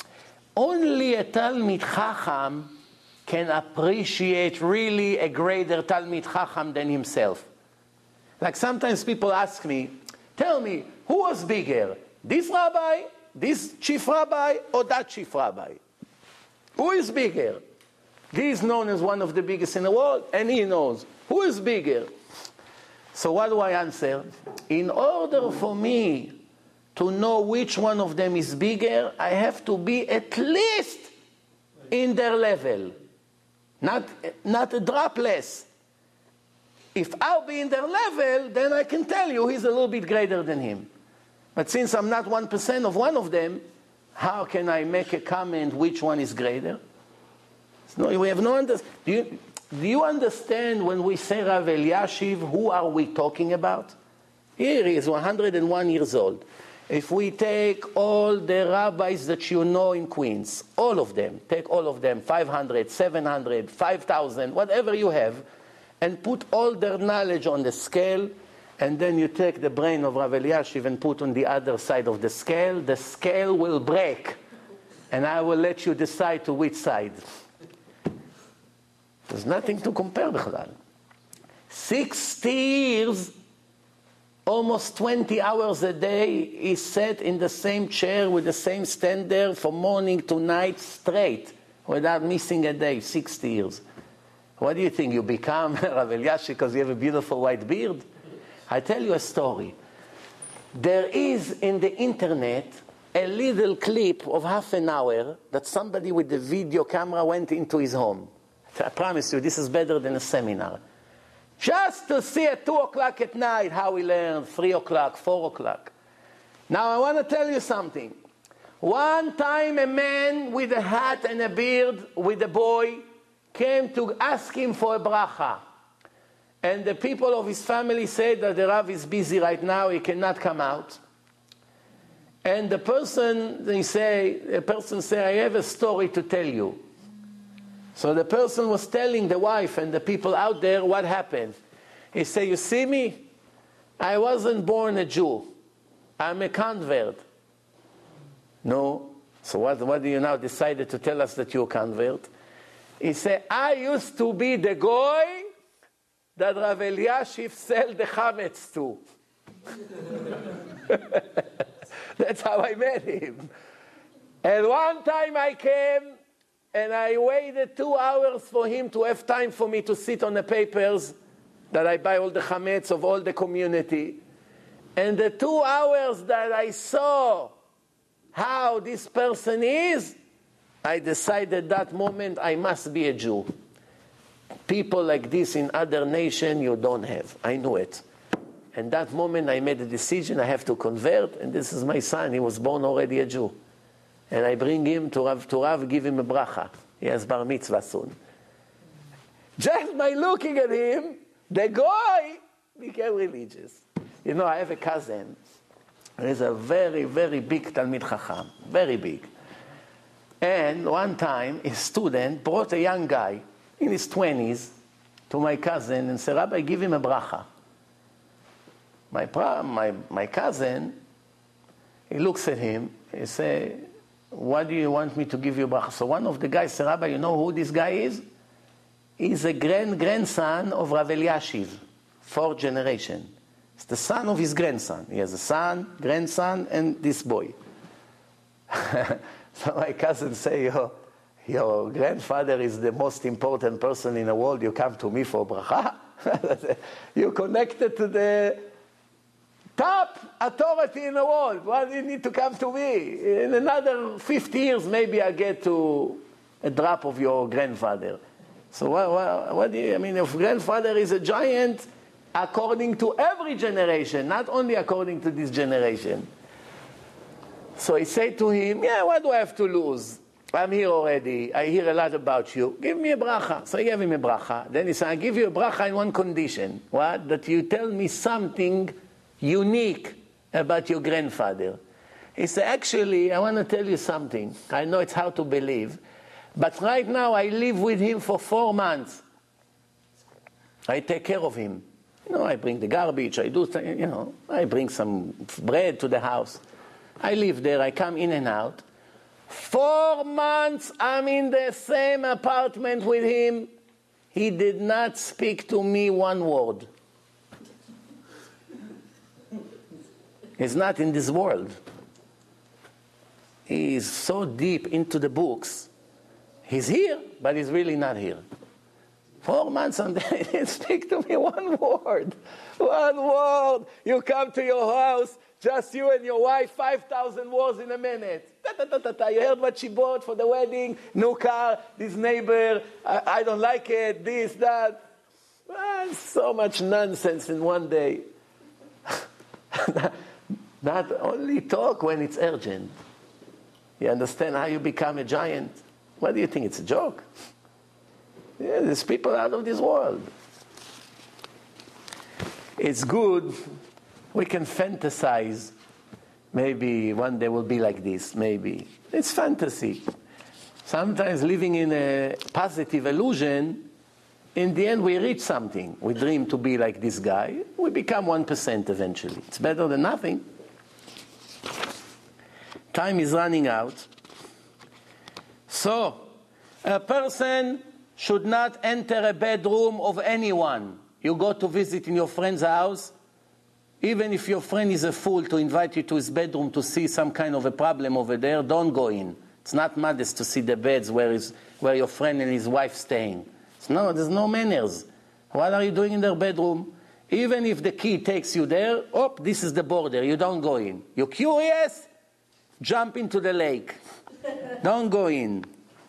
only a Talmid Chacham can appreciate really a greater Talmid Chacham than himself. Like sometimes people ask me, tell me, who was bigger? This rabbi, this chief rabbi, or that chief rabbi? Who is bigger? He is known as one of the biggest in the world, and he knows. Who is bigger? So what do I answer? In order for me to know which one of them is bigger, I have to be at least in their level. Not, not a drop less. If I'll be in their level, then I can tell you he's a little bit greater than him. But since I'm not one percent of one of them, how can I make a comment which one is greater? No, we have no understanding. Do you, do you understand when we say Rav Eliashiv, who are we talking about? Here he is, one hundred one years old. If we take all the rabbis that you know in Queens, all of them, take all of them, five hundred, seven hundred, five thousand, whatever you have, and put all their knowledge on the scale, and then you take the brain of Rav Eliashiv and put on the other side of the scale, the scale will break. And I will let you decide to which side. There's nothing to compare בכלל. sixty years, almost twenty hours a day, he sat in the same chair with the same standard from morning to night straight, without missing a day, sixty years. What do you think? You become Rav Eliashiv because you have a beautiful white beard? I tell you a story. There is in the internet a little clip of half an hour that somebody with the video camera went into his home. I promise you, this is better than a seminar. Just to see at two o'clock at night how he learned, three o'clock, four o'clock. Now I want to tell you something. One time a man with a hat and a beard with a boy came to ask him for a bracha. And the people of his family said that the Rav is busy right now, he cannot come out. And the person, they say, the person say, I have a story to tell you. So the person was telling the wife and the people out there what happened. He said, you see me? I wasn't born a Jew. I'm a convert. No. So what, what do you now decided to tell us that you're a convert? He said, I used to be the goy that Rav Eliashiv sell the chametz to. That's how I met him. And one time I came and I waited two hours for him to have time for me to sit on the papers that I buy all the chametz of all the community. And the two hours that I saw how this person is, I decided that moment I must be a Jew. people like this in other nations you don't have. I knew it. And that moment I made a decision, I have to convert, and this is my son. He was born already a Jew. And I bring him to Rav, to Rav, give him a bracha. He has bar mitzvah soon. Just by looking at him, the guy became religious. You know, I have a cousin. He's a very, very big Talmid Chacham. Very big. And one time, a student brought a young guy in his twenties to my cousin and said, Rabbi, give him a bracha. My, my, my cousin, he looks at him, he says, what do you want me to give you bracha? So one of the guys said, Rabbi, you know who this guy is? He's a grand-grandson of Rav Eliashiv, fourth generation. It's the son of his grandson. He has a son, grandson, and this boy. So my cousin say, your, your grandfather is the most important person in the world. You come to me for bracha? You connected to the top authority in the world. Why do you need to come to me? In another fifty years, maybe I get to a drop of your grandfather. So what, what, what do you, I mean, if grandfather is a giant, according to every generation, not only according to this generation. So he said to him, yeah, what do I have to lose? I'm here already. I hear a lot about you. Give me a bracha. So he gave him a bracha. Then he said, I give you a bracha in one condition. What? That you tell me something unique about your grandfather. He said, actually, I want to tell you something. I know it's hard to believe. But right now, I live with him for four months. I take care of him. You know, I bring the garbage. I do, th- you know, I bring some bread to the house. I live there. I come in and out. Four months I'm in the same apartment with him. He did not speak to me one word. He's not in this world. He is so deep into the books. He's here, but he's really not here. Four months and he didn't speak to me one word. One word. You come to your house, just you and your wife, five thousand words in a minute. Ta, ta, ta, ta, ta. You heard what she bought for the wedding, new car, this neighbor, I, I don't like it, this, that. Well, so much nonsense in one day. Not only talk when it's urgent. You understand how you become a giant? What do you think? It's a joke? Yeah, there's people out of this world. It's good. We can fantasize. Maybe one day we'll be like this. Maybe. It's fantasy. Sometimes living in a positive illusion, in the end we reach something. We dream to be like this guy. We become one percent eventually. It's better than nothing. Time is running out. So, a person should not enter a bedroom of anyone. You go to visit in your friend's house, even if your friend is a fool to invite you to his bedroom to see some kind of a problem over there, don't go in. It's not modest to see the beds where, is, where your friend and his wife staying. It's no, there's no manners. What are you doing in their bedroom? Even if the key takes you there, oh, this is the border, you don't go in. You're curious? Jump into the lake. Don't go in.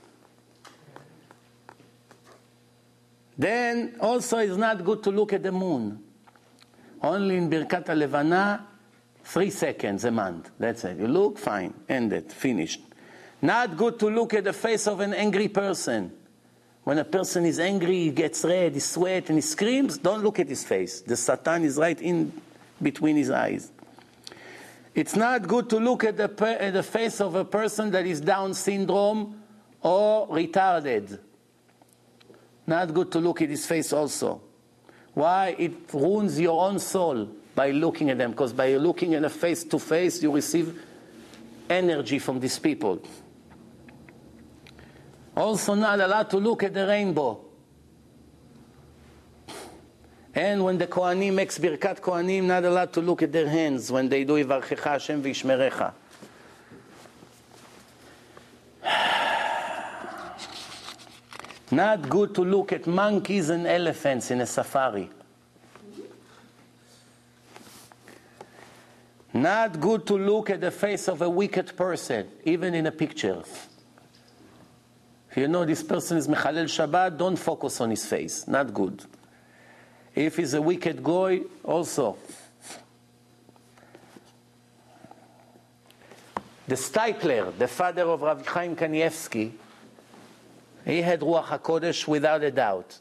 Then also it's not good to look at the moon. Only in Birkat HaLevana, three seconds a month. That's it. You look, fine, ended, finished. Not good to look at the face of an angry person. When a person is angry, he gets red, he sweats, and he screams, don't look at his face. The Satan is right in between his eyes. It's not good to look at the, per- at the face of a person that is Down syndrome or retarded. Not good to look at his face also. Why? It ruins your own soul by looking at them. Because by looking at a face to face, you receive energy from these people. Also not allowed to look at the rainbow. And when the Kohanim makes Birkat Kohanim, not allowed to look at their hands when they do Yivarchecha Hashem v'Yishmerecha. Not good to look at monkeys and elephants in a safari. Not good to look at the face of a wicked person, even in a picture. If you know this person is Mechalel Shabbat, don't focus on his face. Not good. If he's a wicked goy, also. The Steipler, the father of Rav Chaim Kanievsky, he had Ruach HaKodesh without a doubt.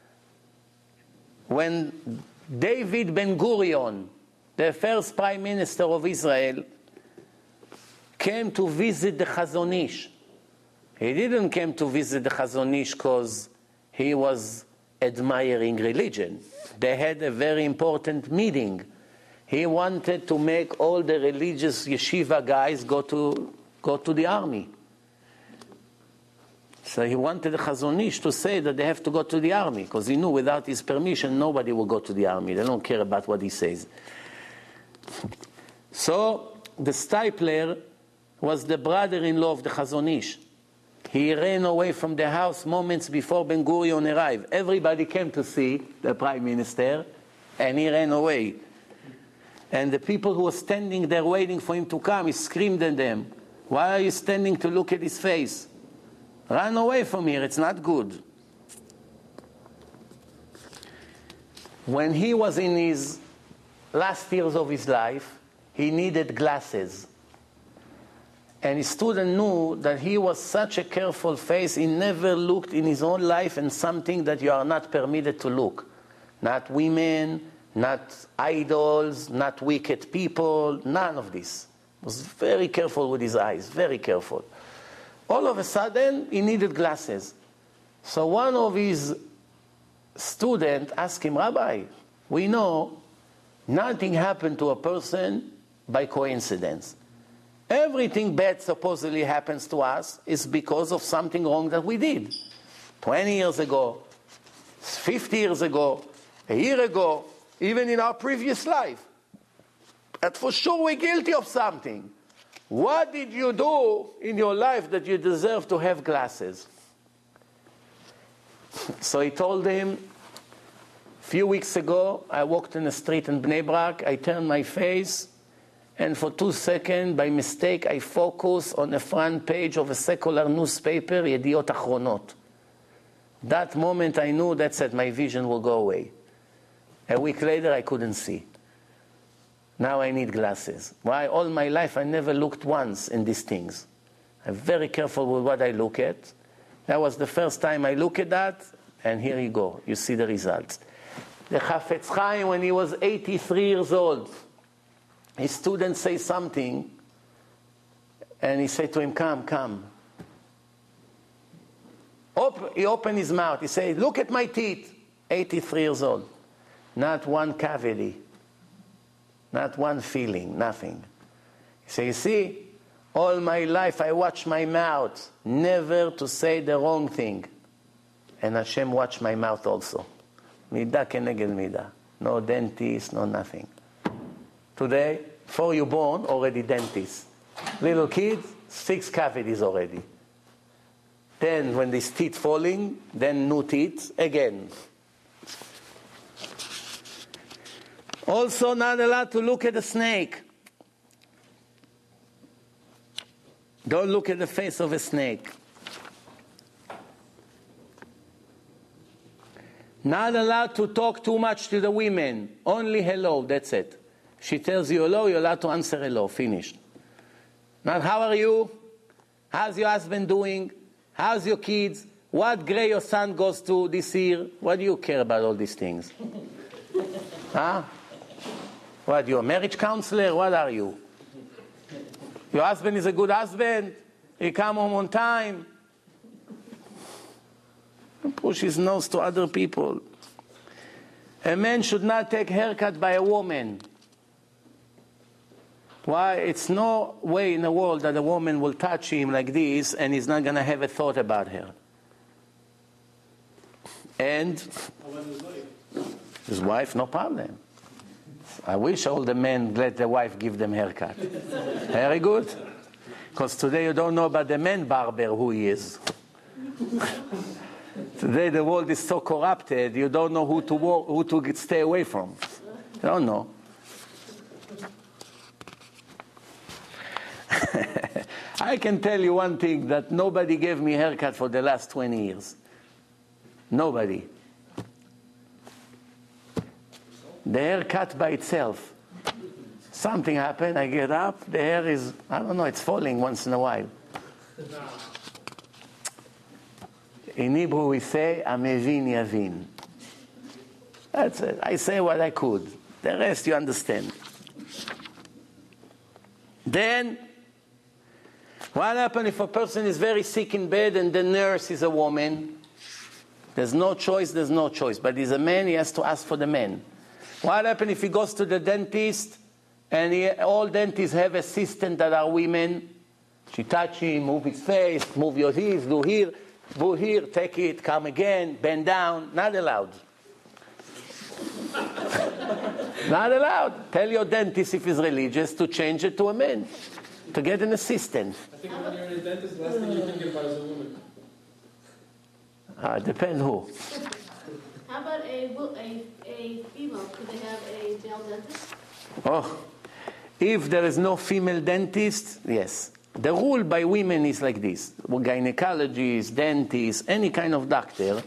When David Ben-Gurion, the first prime minister of Israel, came to visit the Chazon Ish, he didn't come to visit the Chazon Ish because he was admiring religion. They had a very important meeting. He wanted to make all the religious yeshiva guys go to go to the army. So he wanted the Chazon Ish to say that they have to go to the army, because he knew without his permission nobody will go to the army. They don't care about what he says. So the Steipler was the brother-in-law of the Chazon Ish. He ran away from the house moments before Ben Gurion arrived. Everybody came to see the prime minister, and he ran away. And the people who were standing there waiting for him to come, he screamed at them, "Why are you standing to look at his face? Run away from here, it's not good." When he was in his last years of his life, he needed glasses. And his student knew that he was such a careful face, he never looked in his own life in something that you are not permitted to look. Not women, not idols, not wicked people, none of this. He was very careful with his eyes, very careful. All of a sudden, he needed glasses. So one of his students asked him, "Rabbi, we know nothing happened to a person by coincidence. Everything bad supposedly happens to us is because of something wrong that we did. twenty years ago, fifty years ago, a year ago, even in our previous life. That for sure we're guilty of something. What did you do in your life that you deserve to have glasses?" So he told him, "A few weeks ago, I walked in the street in Bnei Brak, I turned my face, and for two seconds, by mistake, I focused on the front page of a secular newspaper, Yediot Achronot. That moment I knew, that's it, my vision will go away. A week later, I couldn't see. Now I need glasses. Why? All my life, I never looked once in these things. I'm very careful with what I look at. That was the first time I look at that, and here you go. You see the results." The Chafetz Chaim, when he was eighty-three years old, his student say something, and he said to him, "Come, come." Op- he opened his mouth. He said, "Look at my teeth." eighty-three years old. Not one cavity. Not one feeling, nothing. He said, "You see, all my life I watch my mouth, never to say the wrong thing. And Hashem watch my mouth also. Midah keneged midah. No dentist, no nothing. Today, before you born, already dentist. Little kids, six cavities already. Then when these teeth falling, then new teeth again. Also not allowed to look at the snake. Don't look at the face of a snake. Not allowed to talk too much to the women. Only hello, that's it. She tells you hello, you're allowed to answer hello, finished. Not how are you? How's your husband doing? How's your kids? What grade your son goes to this year? What do you care about all these things? Huh? What, you a marriage counselor? What are you? Your husband is a good husband? He come home on time? Push his nose to other people. A man should not take haircut by a woman. Why? It's no way in the world that a woman will touch him like this and he's not going to have a thought about her. And his wife? His wife, no problem. I wish all the men let the wife give them haircut. Very good. Because today you don't know about the man barber who he is. Today the world is so corrupted, you don't know who to walk, who to stay away from. You don't know. I can tell you one thing, that nobody gave me a haircut for the last twenty years. Nobody. The hair cut by itself. Something happened, I get up, the hair is, I don't know, it's falling once in a while. In Hebrew we say, Amevin Yavin. That's it. I say what I could. The rest you understand. Then, what happens if a person is very sick in bed and the nurse is a woman? There's no choice, there's no choice. But he's a man, he has to ask for the man. What happens if he goes to the dentist and he, all dentists have assistants that are women? She touch him, move his face, move your ears, do here, do here, take it, come again, bend down. Not allowed. Not allowed. Tell your dentist, if he's religious, to change it to a man, to get an assistant. I think when you're in a dentist, the last thing you think about is a woman. Uh, depends who. How about a, wo- a, a female? Could they have a male dentist? Oh, if there is no female dentist, yes. The rule by women is like this. Gynecologists, dentists, any kind of doctor.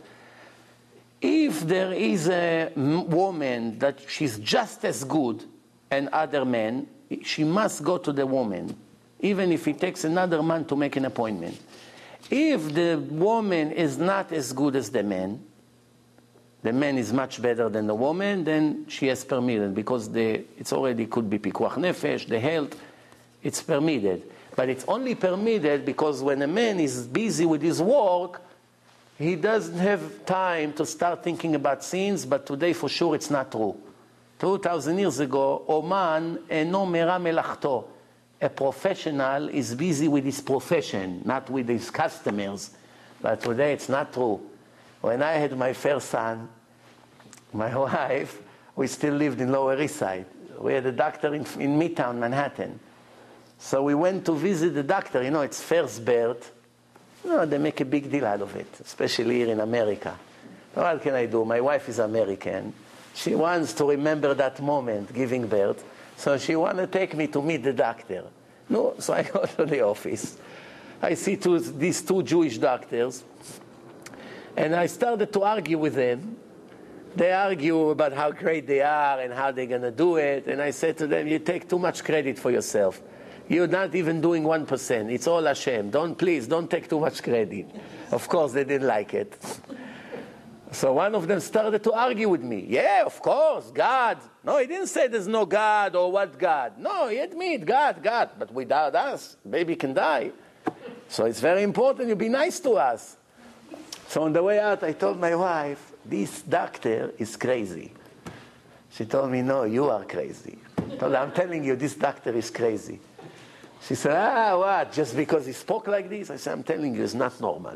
If there is a woman that she's just as good as other men, she must go to the woman, even if it takes another man to make an appointment. If the woman is not as good as the man, the man is much better than the woman, then she has permitted, because the, it's already could be pikuach nefesh, the health, it's permitted. But it's only permitted because when a man is busy with his work, he doesn't have time to start thinking about sins, but today for sure it's not true. Two thousand years ago, Oman eno mera melachto. A professional is busy with his profession, not with his customers. But today it's not true. When I had my first son, my wife, we still lived in Lower East Side. We had a doctor in, in Midtown, Manhattan. So we went to visit the doctor. You know, it's first birth. You know, they make a big deal out of it, especially here in America. What can I do? My wife is American. She wants to remember that moment, giving birth. So she wants to take me to meet the doctor. No, so I go to the office. I see two, these two Jewish doctors. And I started to argue with them. They argue about how great they are and how they're going to do it. And I said to them, you take too much credit for yourself. You're not even doing one percent. It's all Hashem. Don't, please, don't take too much credit. Of course, they didn't like it. So one of them started to argue with me. Yeah, of course, God. No, he didn't say there's no God or what God. No, he admit God, God. But without us, baby can die. So it's very important you be nice to us. So on the way out, I told my wife, this doctor is crazy. She told me, no, you are crazy. I told her, I'm telling you, this doctor is crazy. She said, ah, what, just because he spoke like this? I said, I'm telling you, it's not normal.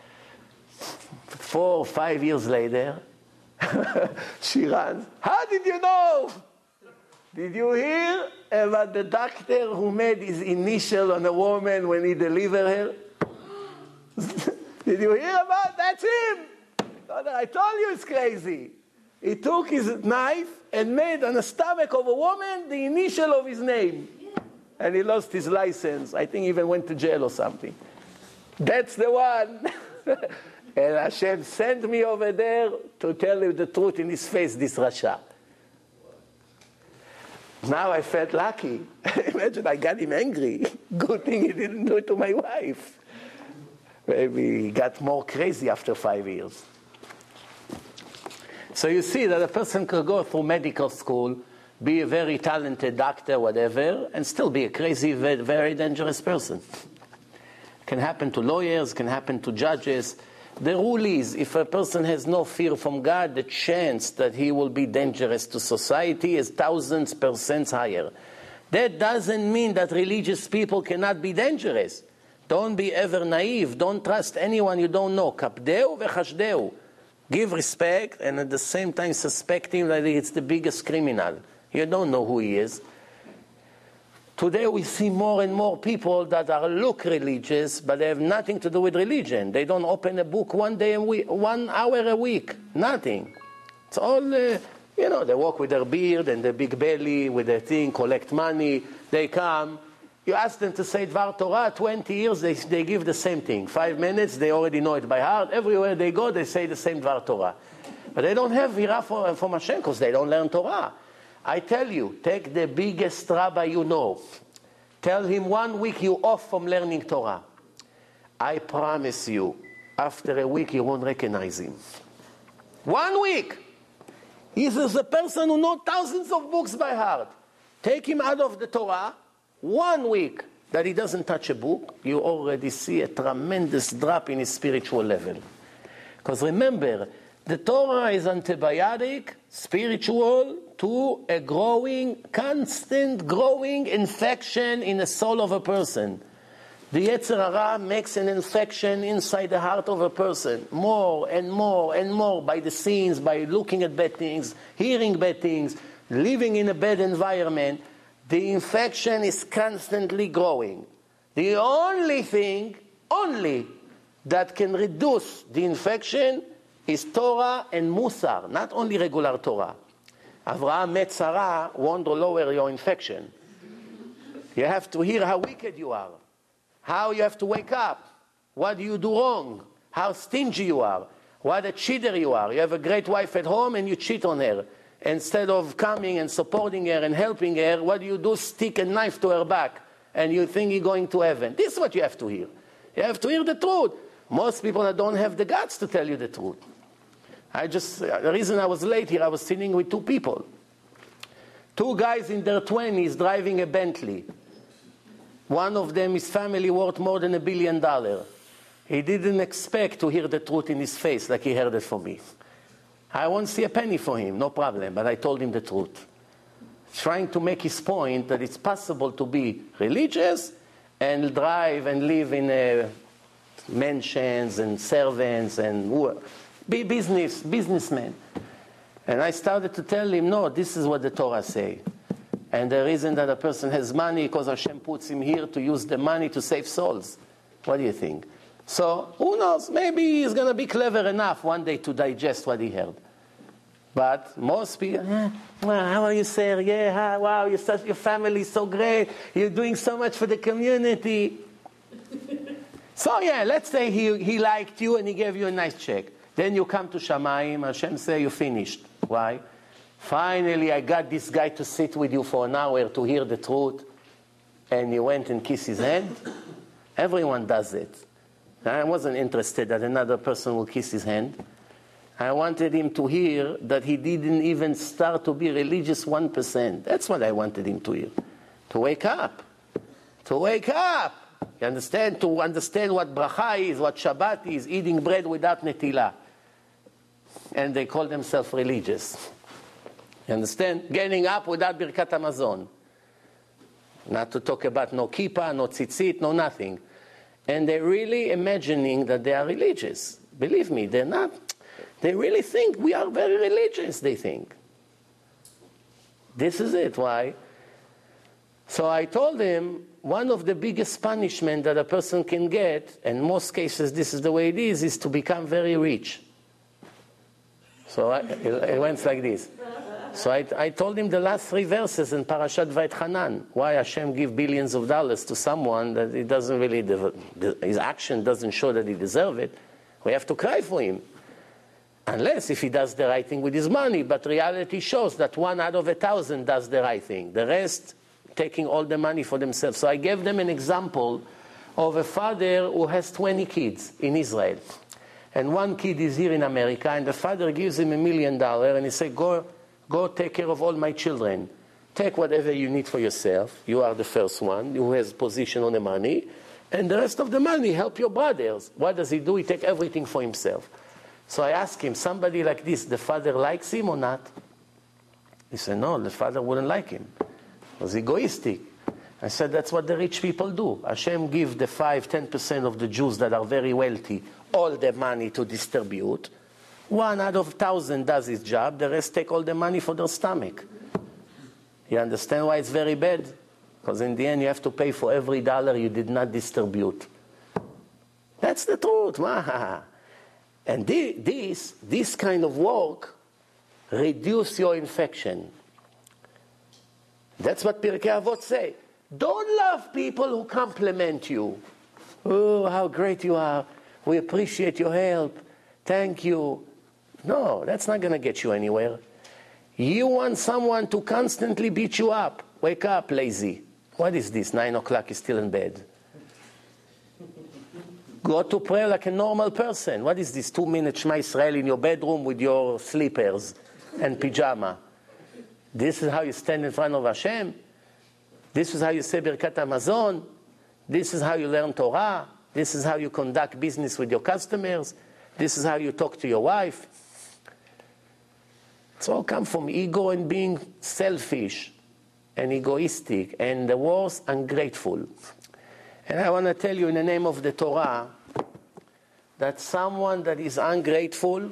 Four or five years later, she runs, how did you know? Did you hear about the doctor who made his initial on a woman when he delivered her? Did you hear about? That's him. I told you it's crazy. He took his knife and made on the stomach of a woman the initial of his name. And he lost his license. I think he even went to jail or something. That's the one. And Hashem sent me over there to tell him the truth in his face, this Rasha. Now I felt lucky. Imagine I got him angry. Good thing he didn't do it to my wife. Maybe he got more crazy after five years. So you see that a person could go through medical school, be a very talented doctor, whatever, and still be a crazy, very dangerous person. Can happen to lawyers, can happen to judges. The rule is, if a person has no fear from God, the chance that he will be dangerous to society is thousands percent higher. That doesn't mean that religious people cannot be dangerous. Don't be ever naive. Don't trust anyone you don't know. Kapdeu v'chashdeu. Give respect and at the same time suspect him that it's the biggest criminal. You don't know who he is. Today we see more and more people that are look religious, but they have nothing to do with religion. They don't open a book one day a week, one hour a week. Nothing. It's all, uh, you know, they walk with their beard and their big belly, with their thing, collect money. They come, You ask them to say Dvar Torah, twenty years, they, they give the same thing. Five minutes, they already know it by heart. Everywhere they go, they say the same Dvar Torah. But they don't have Yirah for, from Hashem because they don't learn Torah. I tell you, take the biggest rabbi you know. Tell him one week you off from learning Torah. I promise you, after a week you won't recognize him. One week! He is a person who knows thousands of books by heart. Take him out of the Torah, one week that he doesn't touch a book, you already see a tremendous drop in his spiritual level. Because remember, the Torah is antibiotic, spiritual, to a growing, constant growing infection in the soul of a person. The Yetzer Hara makes an infection inside the heart of a person, more and more and more by the scenes, by looking at bad things, hearing bad things, living in a bad environment. The infection is constantly growing. The only thing, only, that can reduce the infection is Torah and Musar, not only regular Torah. Avraham met Sarah won't lower your infection. You have to hear how wicked you are, how you have to wake up, what do you do wrong, how stingy you are, what a cheater you are. You have a great wife at home and you cheat on her. Instead of coming and supporting her and helping her, what do you do? Stick a knife to her back and you think you're going to heaven. This is what you have to hear. You have to hear the truth. Most people don't have the guts to tell you the truth. I just, the reason I was late here, I was sitting with two people. Two guys in their twenties driving a Bentley. One of them, his family worth more than a billion dollars. He didn't expect to hear the truth in his face like he heard it from me. I won't see a penny for him, no problem, but I told him the truth. Trying to make his point that it's possible to be religious and drive and live in uh, mansions and servants and be business, businessmen. And I started to tell him, no, this is what the Torah say. And the reason that a person has money because Hashem puts him here to use the money to save souls. What do you think? So, who knows? Maybe he's going to be clever enough one day to digest what he heard. But most people, eh, well, how are you, sir? Yeah, wow, you're such, your family is so great. You're doing so much for the community. So, yeah, let's say he, he liked you and he gave you a nice check. Then you come to Shamayim, Hashem say you finished. Why? Finally, I got this guy to sit with you for an hour to hear the truth. And you went and kissed his hand. Everyone does it. I wasn't interested that another person will kiss his hand. I wanted him to hear that he didn't even start to be religious one percent. That's what I wanted him to hear. To wake up. To wake up. You understand? To understand what bracha is, what Shabbat is, eating bread without netilah. And they call themselves religious. You understand? Getting up without Birkat Hamazon. Not to talk about no kippah, no tzitzit, no nothing. And they're really imagining that they are religious. Believe me, they're not. They really think we are very religious, they think. This is it. Why? So I told him, one of the biggest punishment that a person can get, and in most cases this is the way it is, is to become very rich. So I, it went like this. So I, I told him the last three verses in Parashat Vayetchanan, why Hashem give billions of dollars to someone that he doesn't really, his action doesn't show that he deserves it. We have to cry for him. Unless if he does the right thing with his money, but reality shows that one out of a thousand does the right thing. The rest taking all the money for themselves. So I gave them an example of a father who has twenty kids in Israel. And one kid is here in America, and the father gives him a million dollars, and he says, go, go take care of all my children. Take whatever you need for yourself. You are the first one who has position on the money. And the rest of the money, help your brothers. What does he do? He takes everything for himself. So I asked him, somebody like this, the father likes him or not? He said, no, the father wouldn't like him. He was egoistic. I said, that's what the rich people do. Hashem give the five, ten percent of the Jews that are very wealthy all the money to distribute. One out of thousand does his job. The rest take all the money for their stomach. You understand why it's very bad? Because in the end you have to pay for every dollar you did not distribute. That's the truth. And this, this kind of work reduce your infection. That's what Pirkei Avot say. Don't love people who compliment you. Oh, how great you are. We appreciate your help. Thank you. No, that's not going to get you anywhere. You want someone to constantly beat you up. Wake up, lazy. What is this? Nine o'clock, you're still in bed. Go to prayer like a normal person. What is this two-minute Shema Israel in your bedroom with your slippers and pajama? This is how you stand in front of Hashem? This is how you say Birkat Hamazon? This is how you learn Torah? This is how you conduct business with your customers? This is how you talk to your wife? It's all come from ego and being selfish and egoistic, and the worst, ungrateful. And I want to tell you in the name of the Torah that someone that is ungrateful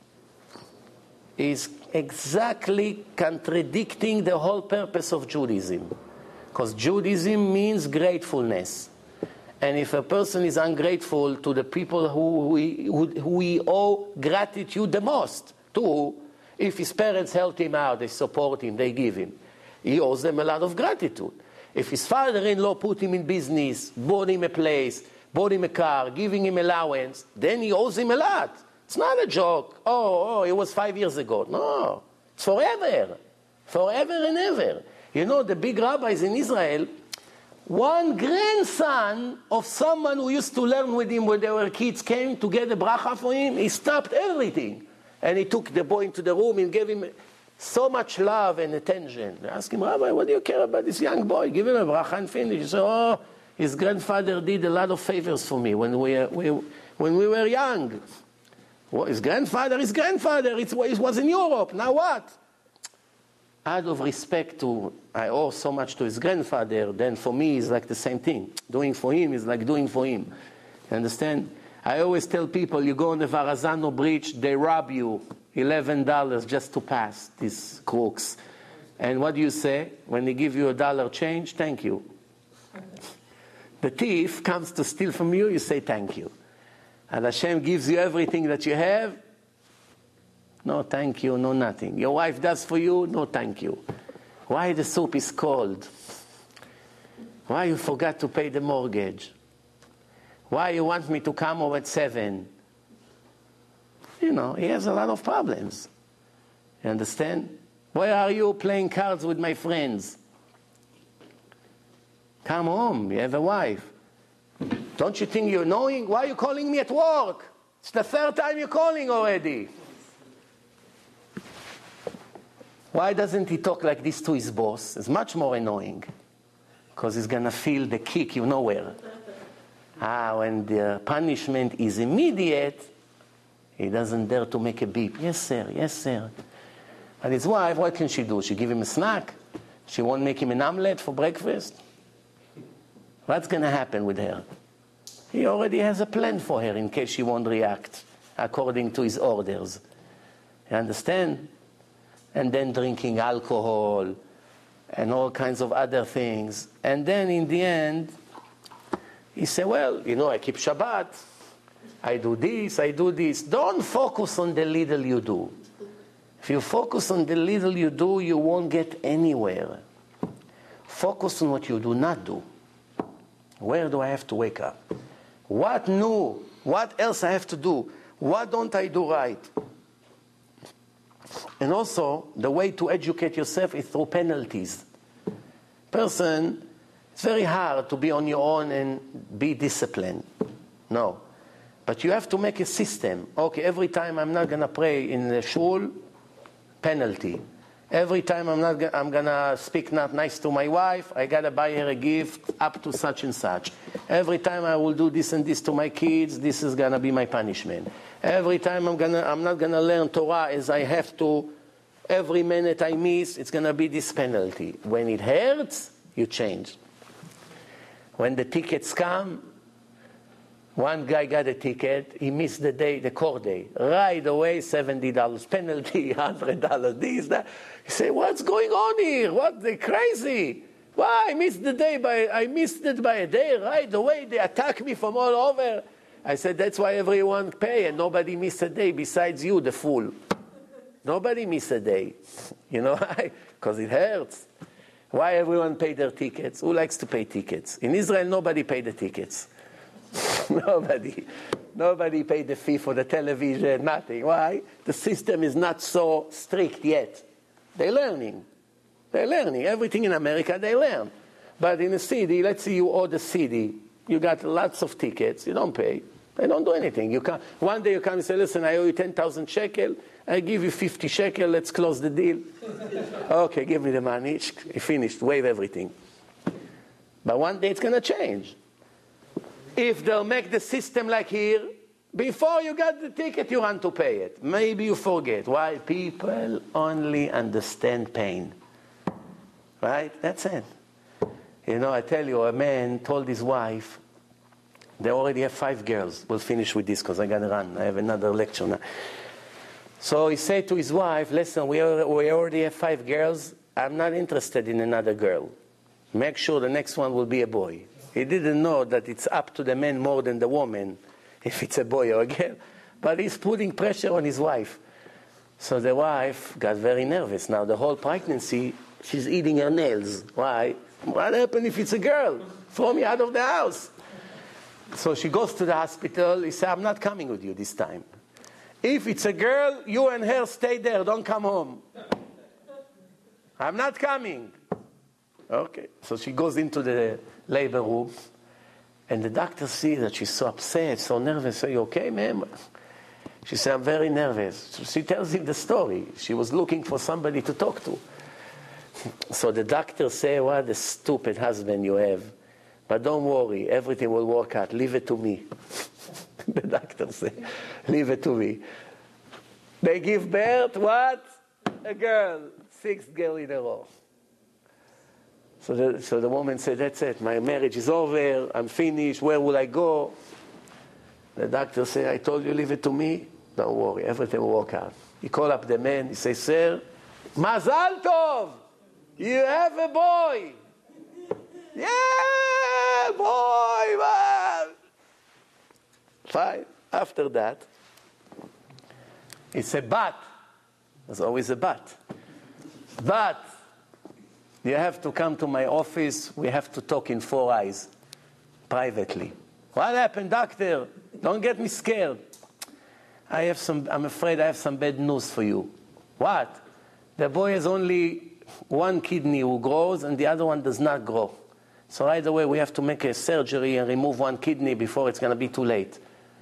is exactly contradicting the whole purpose of Judaism. Because Judaism means gratefulness. And if a person is ungrateful to the people who we, who, who we owe gratitude the most to, if his parents helped him out, they support him, they give him, he owes them a lot of gratitude. If his father-in-law put him in business, bought him a place, bought him a car, giving him allowance, then he owes him a lot. It's not a joke. Oh, oh, it was five years ago. No, it's forever. Forever and ever. You know, the big rabbis in Israel, one grandson of someone who used to learn with him when they were kids came to get a bracha for him, he stopped everything. And he took the boy into the room and gave him so much love and attention. They asked him, Rabbi, what do you care about this young boy? Give him a bracha and finish. He said, oh, his grandfather did a lot of favors for me when we, we, when we were young. Well, his grandfather, his grandfather, it was in Europe. Now what? Out of respect to, I owe so much to his grandfather, then for me it's like the same thing. Doing for him is like doing for him. You understand? I always tell people, you go on the Verrazano Bridge, they rob you eleven dollars just to pass, these crooks. And what do you say? When they give you a dollar change, thank you. The thief comes to steal from you, you say thank you. And Hashem gives you everything that you have, no thank you, no nothing. Your wife does for you, no thank you. Why the soup is cold? Why you forgot to pay the mortgage? Why you want me to come over at seven? You know, he has a lot of problems. You understand? Where are you playing cards with my friends? Come home, you have a wife. Don't you think you're annoying? Why are you calling me at work? It's the third time you're calling already. Why doesn't he talk like this to his boss? It's much more annoying. Because he's going to feel the kick you know where. Ah, when the punishment is immediate, he doesn't dare to make a beep. Yes, sir, yes, sir. And his wife, what can she do? She give him a snack? She won't make him an omelette for breakfast? What's going to happen with her? He already has a plan for her in case she won't react according to his orders. You understand? And then drinking alcohol and all kinds of other things. And then in the end, he said, well, you know, I keep Shabbat. I do this, I do this. Don't focus on the little you do. If you focus on the little you do, you won't get anywhere. Focus on what you do not do. Where do I have to wake up? What new? What else I have to do? What don't I do right? And also, the way to educate yourself is through penalties. Person, it's very hard to be on your own and be disciplined. No. But you have to make a system. Okay, every time I'm not going to pray in the shul, penalty. Every time I'm not, I'm going to speak not nice to my wife, I got to buy her a gift up to such and such. Every time I will do this and this to my kids, this is going to be my punishment. Every time I'm, gonna, I'm not going to learn Torah as I have to, every minute I miss, it's going to be this penalty. When it hurts, you change. When the tickets come, one guy got a ticket, he missed the day, the court day. Right away, seventy dollars penalty, one hundred dollars this, that. He said, what's going on here? What, they crazy? Why, I missed the day by, I missed it by a day, right away, they attack me from all over. I said, that's why everyone pay and nobody missed a day besides you, the fool. Nobody missed a day. You know why? Because it hurts. Why everyone pay their tickets? Who likes to pay tickets? In Israel, nobody pay the tickets. Nobody. Nobody paid the fee for the television, nothing. Why? The system is not so strict yet. They're learning. They're learning. Everything in America, they learn. But in a city, let's say you order C D, you got lots of tickets, you don't pay. They don't do anything. You come, one day you come and say, listen, I owe you ten thousand shekel, I give you fifty shekel, let's close the deal. Okay, give me the money. Finished, waive everything. But one day it's going to change. If they'll make the system like here, before you got the ticket, you run to pay it. Maybe you forget. Why? People only understand pain. Right? That's it. You know, I tell you, a man told his wife, they already have five girls. We'll finish with this because I got to run. I have another lecture now. So he said to his wife, listen, we, are, we already have five girls. I'm not interested in another girl. Make sure the next one will be a boy. He didn't know that it's up to the man more than the woman, if it's a boy or a girl. But he's putting pressure on his wife. So the wife got very nervous. Now the whole pregnancy, she's eating her nails. Why? What happened if it's a girl? Throw me out of the house. So she goes to the hospital. He said, I'm not coming with you this time. If it's a girl, you and her stay there. Don't come home. I'm not coming. Okay. So she goes into the labor room. And the doctor sees that she's so upset, so nervous. Are you okay, ma'am? She said, I'm very nervous. So she tells him the story. She was looking for somebody to talk to. So the doctor said, what a stupid husband you have. But don't worry, everything will work out. Leave it to me. The doctor said, leave it to me. They give birth, what? A girl. Sixth girl in a row. So the, so the woman said, that's it. My marriage is over. I'm finished. Where will I go? The doctor said, I told you, leave it to me. Don't worry, everything will work out. He called up the man. He said, sir, Mazal Tov! You have a boy! Yeah, boy, man! Fine. After that, it's a but. There's always a but. But you have to come to my office. We have to talk in four eyes, privately. What happened, doctor? Don't get me scared. I have some. I'm afraid I have some bad news for you. What? The boy has only one kidney who grows, and the other one does not grow. So right away, we have to make a surgery and remove one kidney before it's going to be too late.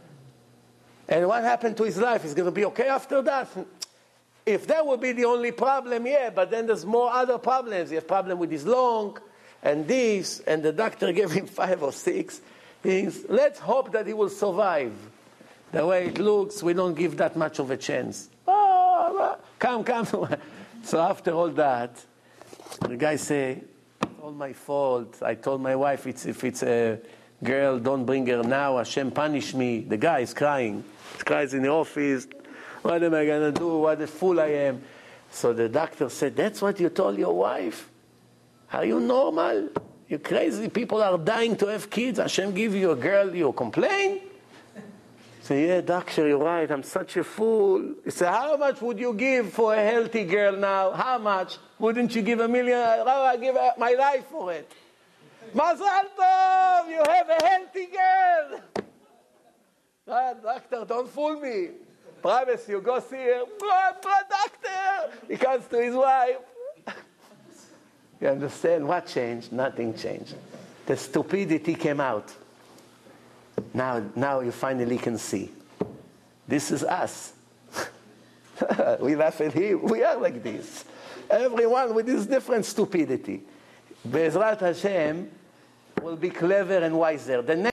And what happened to his life? He's going to be okay after that? If that would be the only problem, yeah, but then there's more other problems. He has a problem with his lung, and this, and the doctor gave him five or six things. Let's hope that he will survive. The way it looks, we don't give that much of a chance. Oh, come, come. So after all that, the guy say, it's all my fault. I told my wife, it's, if it's a girl, don't bring her now. Hashem punish me. The guy is crying. He cries in the office. What am I going to do? What a fool I am. So the doctor said, that's what you told your wife? Are you normal? You crazy? People are dying to have kids. Hashem give you a girl, you complain? Say, yeah, doctor, you're right. I'm such a fool. He said, how much would you give for a healthy girl now? How much? Wouldn't you give a million? I give my life for it. Mazal Tov, you have a healthy girl. Ah, doctor, don't fool me. Promise you, go see her. Doctor! He comes to his wife. You understand? What changed? Nothing changed. The stupidity came out. Now, now you finally can see. This is us. We laugh at him. We are like this. Everyone with this different stupidity. Be'ezrat Hashem will be clever and wiser. The